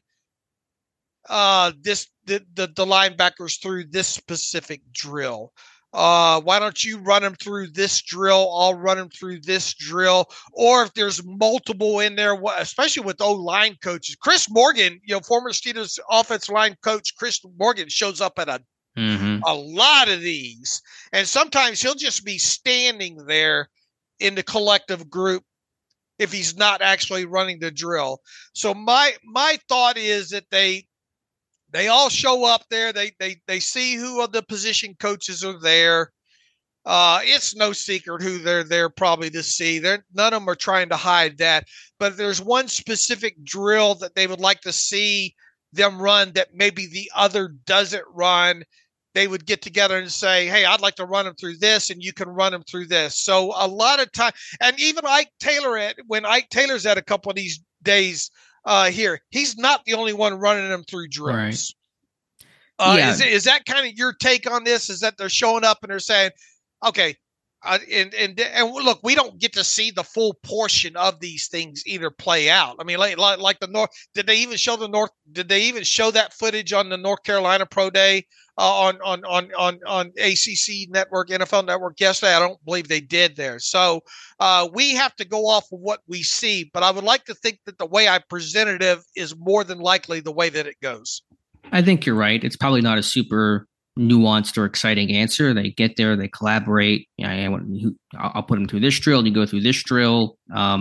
the linebackers through this specific drill. Why don't you run them through this drill? I'll run them through this drill. Or if there's multiple in there, especially with O-line coaches, Chris Morgan, former Steelers offensive line coach, Chris Morgan shows up at a lot of these. And sometimes he'll just be standing there in the collective group if he's not actually running the drill. So my thought is that they all show up there. They see who of the position coaches are there. It's no secret who they're there probably to see. None of them are trying to hide that. But if there's one specific drill that they would like to see them run that maybe the other doesn't run, they would get together and say, hey, I'd like to run them through this, and you can run them through this. So a lot of time, and even when Ike Taylor's at a couple of these days, here, he's not the only one running them through drills. Right. Is that kind of your take on this? Is that they're showing up and they're saying, okay, and look, we don't get to see the full portion of these things either play out. I mean, like the North, did they even show that footage on the North Carolina Pro Day on ACC Network, NFL Network yesterday? I don't believe they did there. So we have to go off of what we see, but I would like to think that the way I presented it is more than likely the way that it goes. I think you're right. It's probably not a super nuanced or exciting answer. They get there, they collaborate. I'll put them through this drill, and you go through this drill.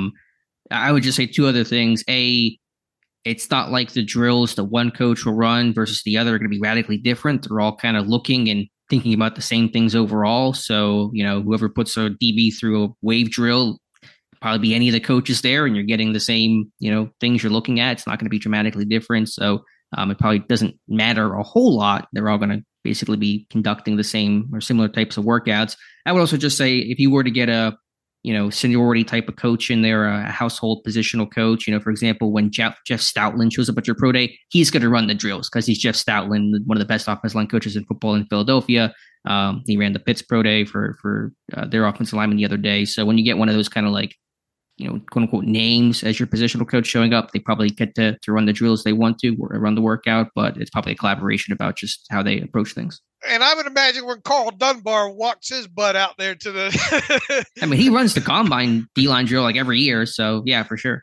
I would just say two other things. It's not like the drills that one coach will run versus the other are going to be radically different. They're all kind of looking and thinking about the same things overall. So, whoever puts a DB through a wave drill, probably be any of the coaches there, and you're getting the same, things you're looking at. It's not going to be dramatically different. So it probably doesn't matter a whole lot. They're all going to basically be conducting the same or similar types of workouts. I would also just say, if you were to get a seniority type of coach in there, a household positional coach. For example, when Jeff Stoutland shows up at your pro day, he's going to run the drills because he's Jeff Stoutland, one of the best offensive line coaches in football in Philadelphia. He ran the Pitts pro day for their offensive lineman the other day. So when you get one of those kind of like, quote unquote names as your positional coach showing up, they probably get to run the drills they want to or run the workout, but it's probably a collaboration about just how they approach things. And I would imagine when Carl Dunbar walks his butt out there to the I mean, he runs the combine D-line drill like every year. So yeah, for sure.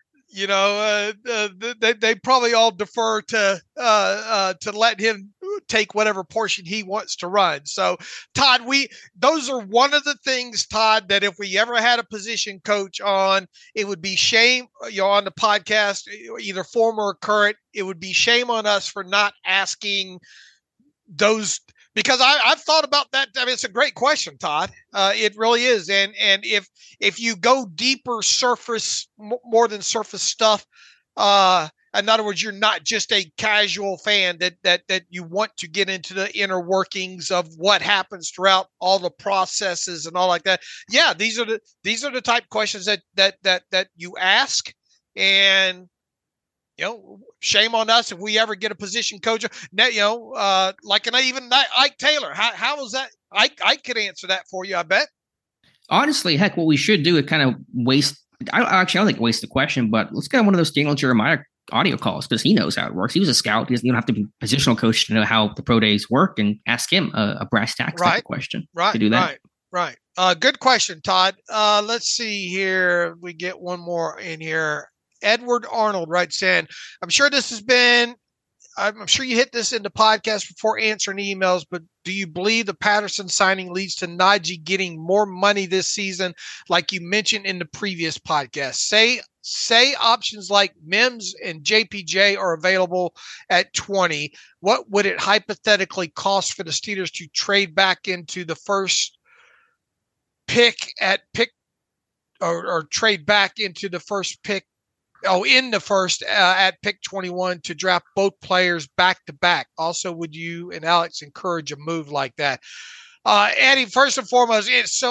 They probably all defer to let him take whatever portion he wants to run. So Todd, those are one of the things, Todd, that if we ever had a position coach on, it would be shame, on the podcast, either former or current, it would be shame on us for not asking those, because I've thought about that. I mean, it's a great question, Todd. It really is. And if you go deeper surface, more than surface stuff, in other words, you're not just a casual fan that you want to get into the inner workings of what happens throughout all the processes and all like that. Yeah, these are the type of questions that you ask, and shame on us if we ever get a position coach. Like even Ike Taylor. How was that? I could answer that for you, I bet. Honestly, heck, what we should do is kind of waste. I don't think waste the question, but let's get one of those Daniel Jeremiah audio calls because he knows how it works. He was a scout. You don't have to be a positional coach to know how the pro days work, and ask him a brass tacks type of question to do that. Right. Good question, Todd. Let's see here. We get one more in here. Edward Arnold writes in, I'm sure you hit this in the podcast before answering emails, but do you believe the Patterson signing leads to Najee getting more money this season, like you mentioned in the previous podcast? Say options like Mims and JPJ are available at 20. What would it hypothetically cost for the Steelers to trade back into the first pick at pick or trade back into the first pick? In the first at pick 21 to draft both players back to back. Also, would you and Alex encourage a move like that? Eddie, first and foremost,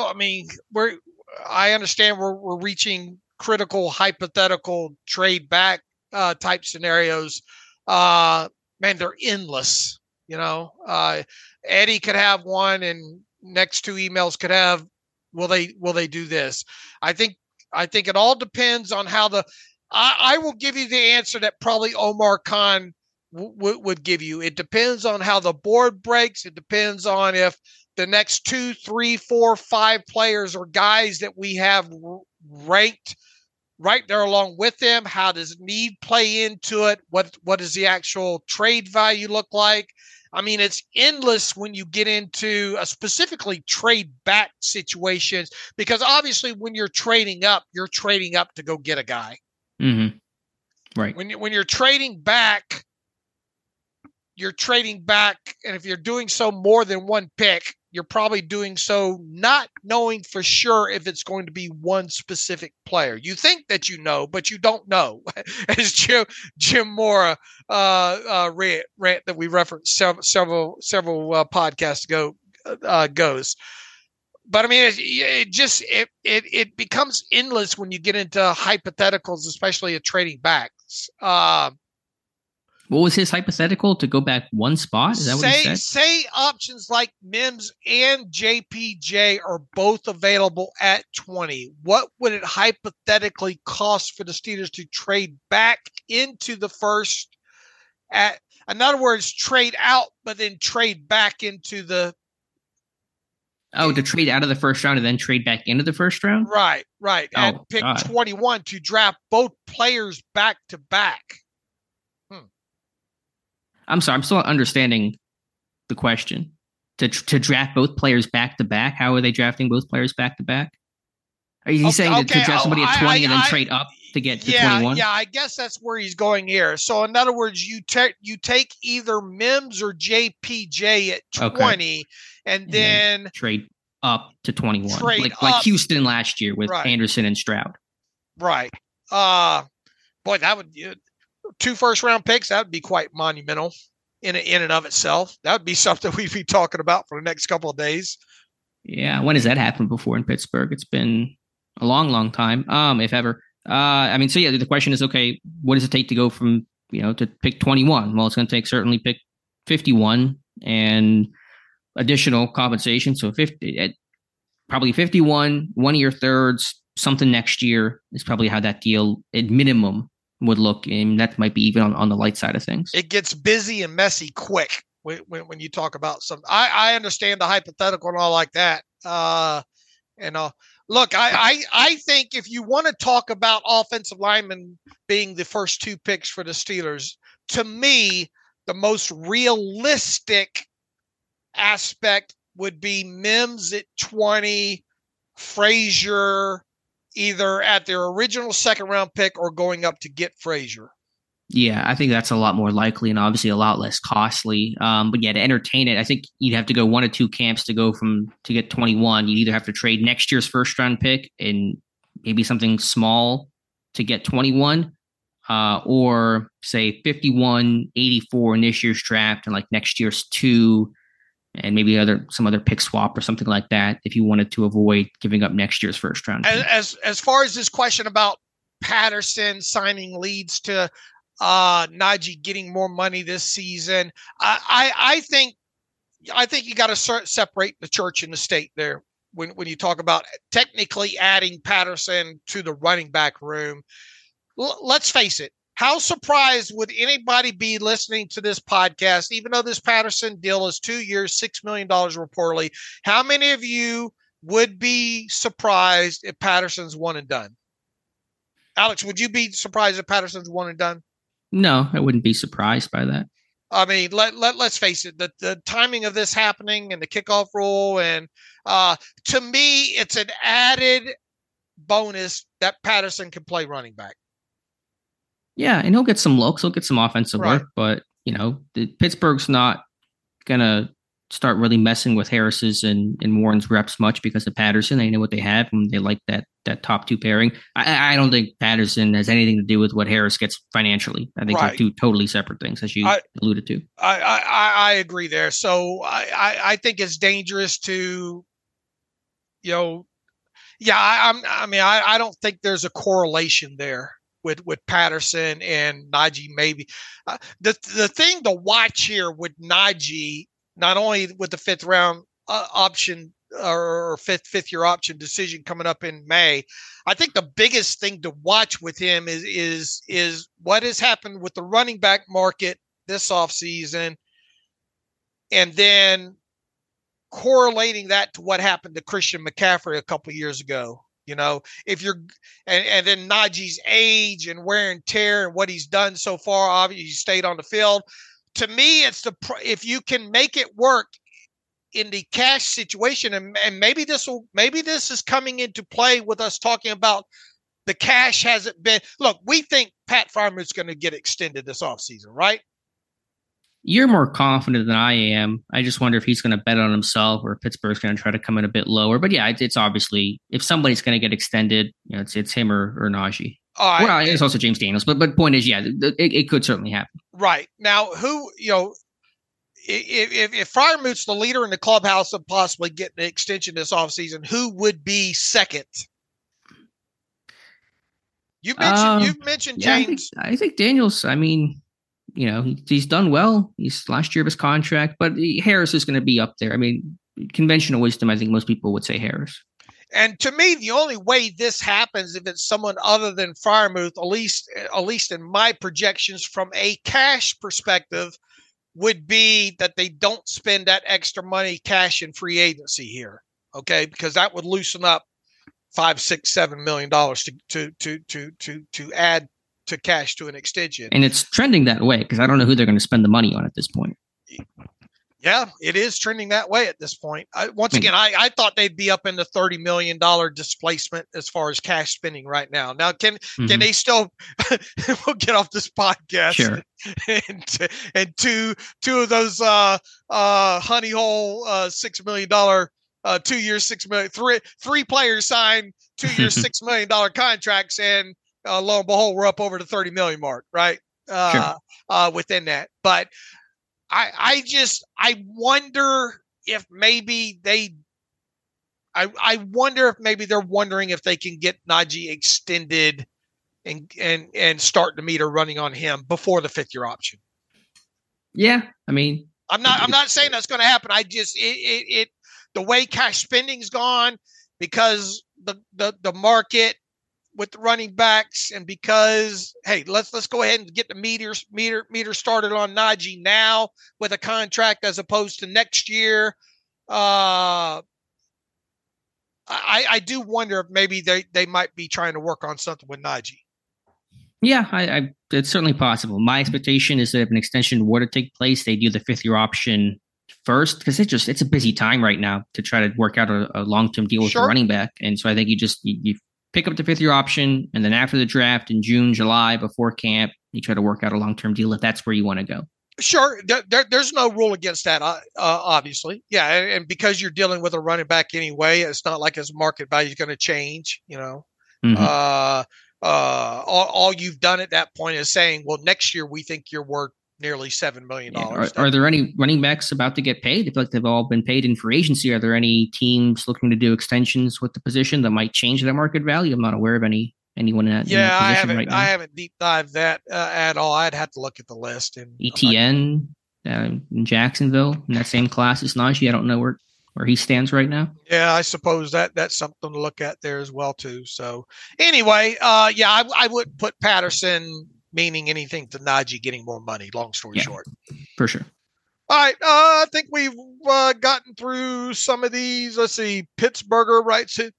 I understand we're reaching critical hypothetical trade back type scenarios. Man, they're endless. Eddie could have one, and next two emails could have, will they do this? I think it all depends on how I will give you the answer that probably Omar Khan would give you. It depends on how the board breaks. It depends on if the next 2, 3, 4, 5 players or guys that we have ranked right there along with them. How does need play into it? What does the actual trade value look like? I mean, it's endless when you get into specifically trade back situations, because obviously when you're trading up to go get a guy. Mm-hmm. Right. When you're trading back, and if you're doing so more than one pick, you're probably doing so not knowing for sure if it's going to be one specific player. You think that you know, but you don't know, as Jim Mora rant that we referenced several podcasts ago goes. But I mean, it becomes endless when you get into hypotheticals, especially at trading backs. What was his hypothetical? To go back one spot? Is that what he said? Say options like Mims and JPJ are both available at 20. What would it hypothetically cost for the Steelers to trade back into the first? In other words, trade out, but then trade back into the. Oh, to trade out of the first round and then trade back into the first round? Right. And pick 21 to draft both players back to back. I'm sorry, I'm still not understanding the question. To draft both players back to back? How are they drafting both players back to back? Are you saying to draft somebody at 20 and then trade up to get to 21? Yeah, I guess that's where he's going here. So in other words, you take either Mims or JPJ at 20 and then trade up to 21. Like Houston last year with Anderson and Stroud. Right. Boy, that would 2 first-round picks, that would be quite monumental in and of itself. That would be something we'd be talking about for the next couple of days. Yeah, when has that happened before in Pittsburgh? It's been a long, long time, if ever. I mean, so yeah, the question is, okay, what does it take to go from, to pick 21? Well, it's going to take certainly pick 51 and additional compensation. So 50, probably 51, 1 year thirds, something next year is probably how that deal at minimum would look. And that might be even on the light side of things. It gets busy and messy quick when you talk about something. I understand the hypothetical and all like that. Look, I think if you want to talk about offensive linemen being the first two picks for the Steelers, to me, the most realistic aspect would be Mims at 20, Frazier either at their original second round pick or going up to get Frazier. Yeah, I think that's a lot more likely and obviously a lot less costly. But yeah, to entertain it, I think you'd have to go one of two camps to get 21. You'd either have to trade next year's first round pick and maybe something small to get 21, or say 51, 84 in this year's draft and like next year's 2, and maybe some other pick swap or something like that if you wanted to avoid giving up next year's first round pick. As far as this question about Patterson signing leads to Najee getting more money this season, I think you got to separate the church and the state there when you talk about technically adding Patterson to the running back room. Let's face it. How surprised would anybody be listening to this podcast, even though this Patterson deal is 2 years, $6 million reportedly? How many of you would be surprised if Patterson's one and done? Alex, would you be surprised if Patterson's one and done? No, I wouldn't be surprised by that. I mean, let's face it, the timing of this happening and the kickoff rule, and to me, it's an added bonus that Patterson can play running back. Yeah, and he'll get some looks, he'll get some offensive work, but Pittsburgh's not gonna start really messing with Harris's and Warren's reps much because of Patterson. They know what they have and they like that top two pairing. I don't think Patterson has anything to do with what Harris gets financially. I think they're two totally separate things, as you alluded to. I agree there. So I think it's dangerous to, I don't think there's a correlation there with Patterson and Najee. Maybe the thing to watch here with Najee, not only with the fifth round option or fifth year option decision coming up in May, I think the biggest thing to watch with him is what has happened with the running back market this offseason, and then correlating that to what happened to Christian McCaffrey a couple of years ago. If you're, and then Najee's age and wear and tear and what he's done so far, obviously he stayed on the field. To me, it's if you can make it work in the cash situation, and maybe this is coming into play with us talking about the cash hasn't been. Look, we think Pat Freiermuth's going to get extended this offseason, right? You're more confident than I am. I just wonder if he's going to bet on himself or Pittsburgh's going to try to come in a bit lower. But yeah, it's obviously, if somebody's going to get extended, it's him or Najee. Well, it's also James Daniels. But point is, yeah, it could certainly happen. Right. Now, if Freiermuth's the leader in the clubhouse of possibly getting an extension this offseason, who would be second? You've mentioned James. I think Daniels, I mean, he's done well. He's last year of his contract, but Harris is going to be up there. I mean, conventional wisdom, I think most people would say Harris. And to me, the only way this happens if it's someone other than Freiermuth, at least in my projections from a cash perspective, would be that they don't spend that extra money cash in free agency here. Okay, because that would loosen up $5, $6, $7 million to add to cash to an extension. And it's trending that way because I don't know who they're going to spend the money on at this point. Yeah, it is trending that way at this point. I thought they'd be up in the $30 million displacement as far as cash spending right now. Now, can they still? We'll get off this podcast. Sure. And two of those honey hole $6 million 2 years $6 million, three players signed 2 years $6 million contracts, and lo and behold, we're up over the 30 million mark, right? Within that. But I wonder if maybe they I wonder if maybe they're wondering if they can get Najee extended and start the meter running on him before the 5th-year option. Yeah, I mean, I'm not saying that's going to happen. I just the way cash spending's gone, because the market with the running backs, and because, hey, let's go ahead and get the meter started on Najee now with a contract as opposed to next year. I do wonder if maybe they might be trying to work on something with Najee. Yeah, it's certainly possible. My expectation is that if an extension were to take place, they do the 5th-year option first, because it's a busy time right now to try to work out a long-term deal with the running back. And so I think you pick up the 5th-year option, and then after the draft in June, July, before camp, you try to work out a long-term deal if that's where you want to go. Sure. There's no rule against that, obviously. Yeah, and because you're dealing with a running back anyway, it's not like his market value is going to change, Mm-hmm. All you've done at that point is saying, well, next year we think you're worth nearly $7 million. Yeah. Are there any running backs about to get paid? I feel like they've all been paid in free agency. Are there any teams looking to do extensions with the position that might change their market value? I'm not aware of anyone in that position right now. I haven't deep dived that at all. I'd have to look at the list. And ETN in Jacksonville in that same class as Najee. I don't know where he stands right now. Yeah, I suppose that's something to look at there as well too. So anyway, I wouldn't put Patterson meaning anything to Najee getting more money. Long story short, for sure. All right, I think we've gotten through some of these. Let's see. Pittsburgher writes it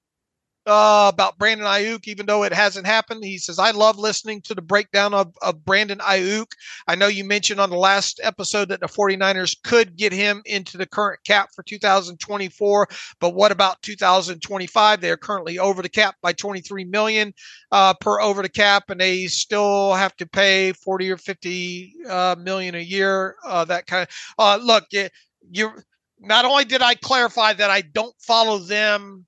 about Brandon Ayuk, even though it hasn't happened. He says, I love listening to the breakdown of Brandon Ayuk. I know you mentioned on the last episode that the 49ers could get him into the current cap for 2024, but what about 2025? They're currently over the cap by $23 million per over the cap, and they still have to pay $40 or $50 million a year. That kind of look. You not only did I clarify that I don't follow them.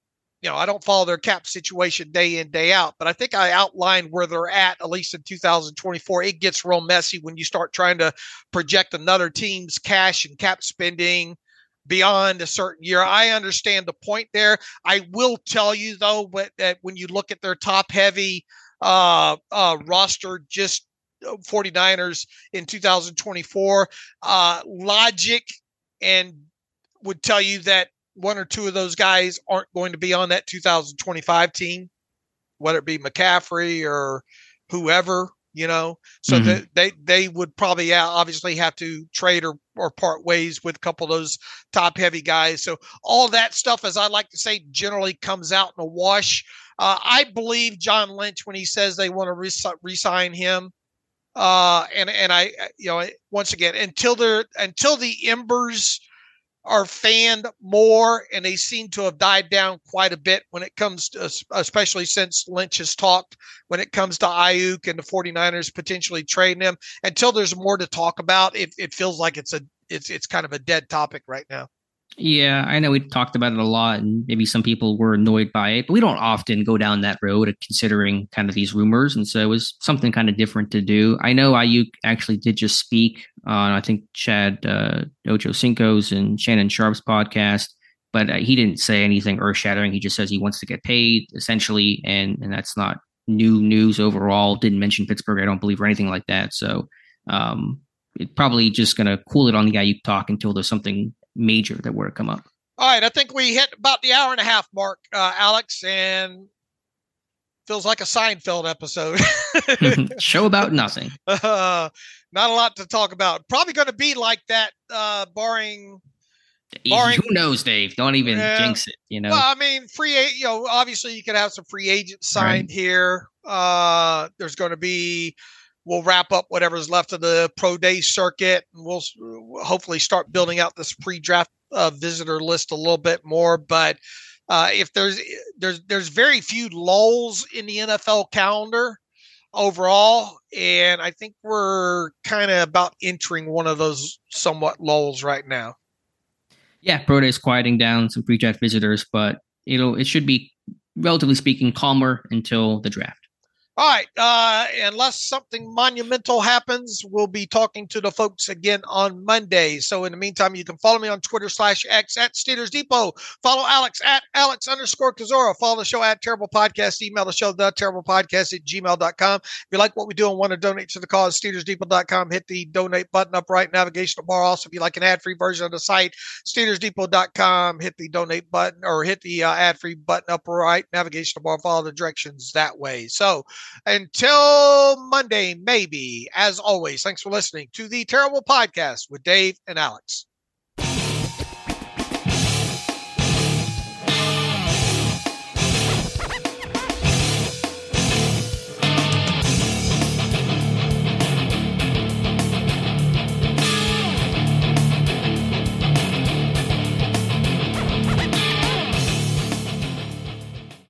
I don't follow their cap situation day in, day out, but I think I outlined where they're at least in 2024. It gets real messy when you start trying to project another team's cash and cap spending beyond a certain year. I understand the point there. I will tell you, though, that when you look at their top-heavy roster, just 49ers in 2024, logic and would tell you that one or two of those guys aren't going to be on that 2025 team, whether it be McCaffrey or whoever, so that they would probably obviously have to trade or part ways with a couple of those top heavy guys. So all that stuff, as I like to say, generally comes out in a wash. I believe John Lynch when he says they want to re-sign him. And I, once again, until the embers are fanned more, and they seem to have died down quite a bit when it comes to, especially since Lynch has talked, when it comes to Ayuk and the 49ers potentially trading him. Until there's more to talk about, it feels like it's kind of a dead topic right now. Yeah, I know we talked about it a lot, and maybe some people were annoyed by it, but we don't often go down that road of considering kind of these rumors. And so it was something kind of different to do. I know Ayuk actually did just speak on, I think, Chad Ochocinco's and Shannon Sharp's podcast, but he didn't say anything earth-shattering. He just says he wants to get paid, essentially, and that's not new news overall. Didn't mention Pittsburgh, I don't believe, or anything like that. So it's probably just going to cool it on the Ayuk talk until there's something major that were to come up. All right, I think we hit about the hour and a half mark, Alex, and feels like a Seinfeld episode. Show about nothing. Not a lot to talk about. Probably going to be like that, barring. Who knows, Dave? Don't even jinx it. Well, I mean, obviously you could have some free agents signed here. There's going to be. We'll wrap up whatever's left of the pro day circuit, and we'll hopefully start building out this pre-draft visitor list a little bit more. But if there's very few lulls in the NFL calendar overall, and I think we're kind of about entering one of those somewhat lulls right now. Yeah, pro day is quieting down, some pre-draft visitors, but it should be, relatively speaking, calmer until the draft. All right. Unless something monumental happens, we'll be talking to the folks again on Monday. So in the meantime, you can follow me on Twitter/X at Steelers Depot. Follow Alex at Alex_Kozora. Follow the show at Terrible Podcast. Email the show, theterriblepodcast@gmail.com. If you like what we do and want to donate to the cause, SteelersDepot.com. Hit the donate button up right, navigational bar. Also, if you like an ad-free version of the site, SteelersDepot.com. Hit the donate button or hit the ad-free button up right, navigational bar. Follow the directions that way. So, until Monday, maybe, as always, thanks for listening to the Terrible Podcast with Dave and Alex.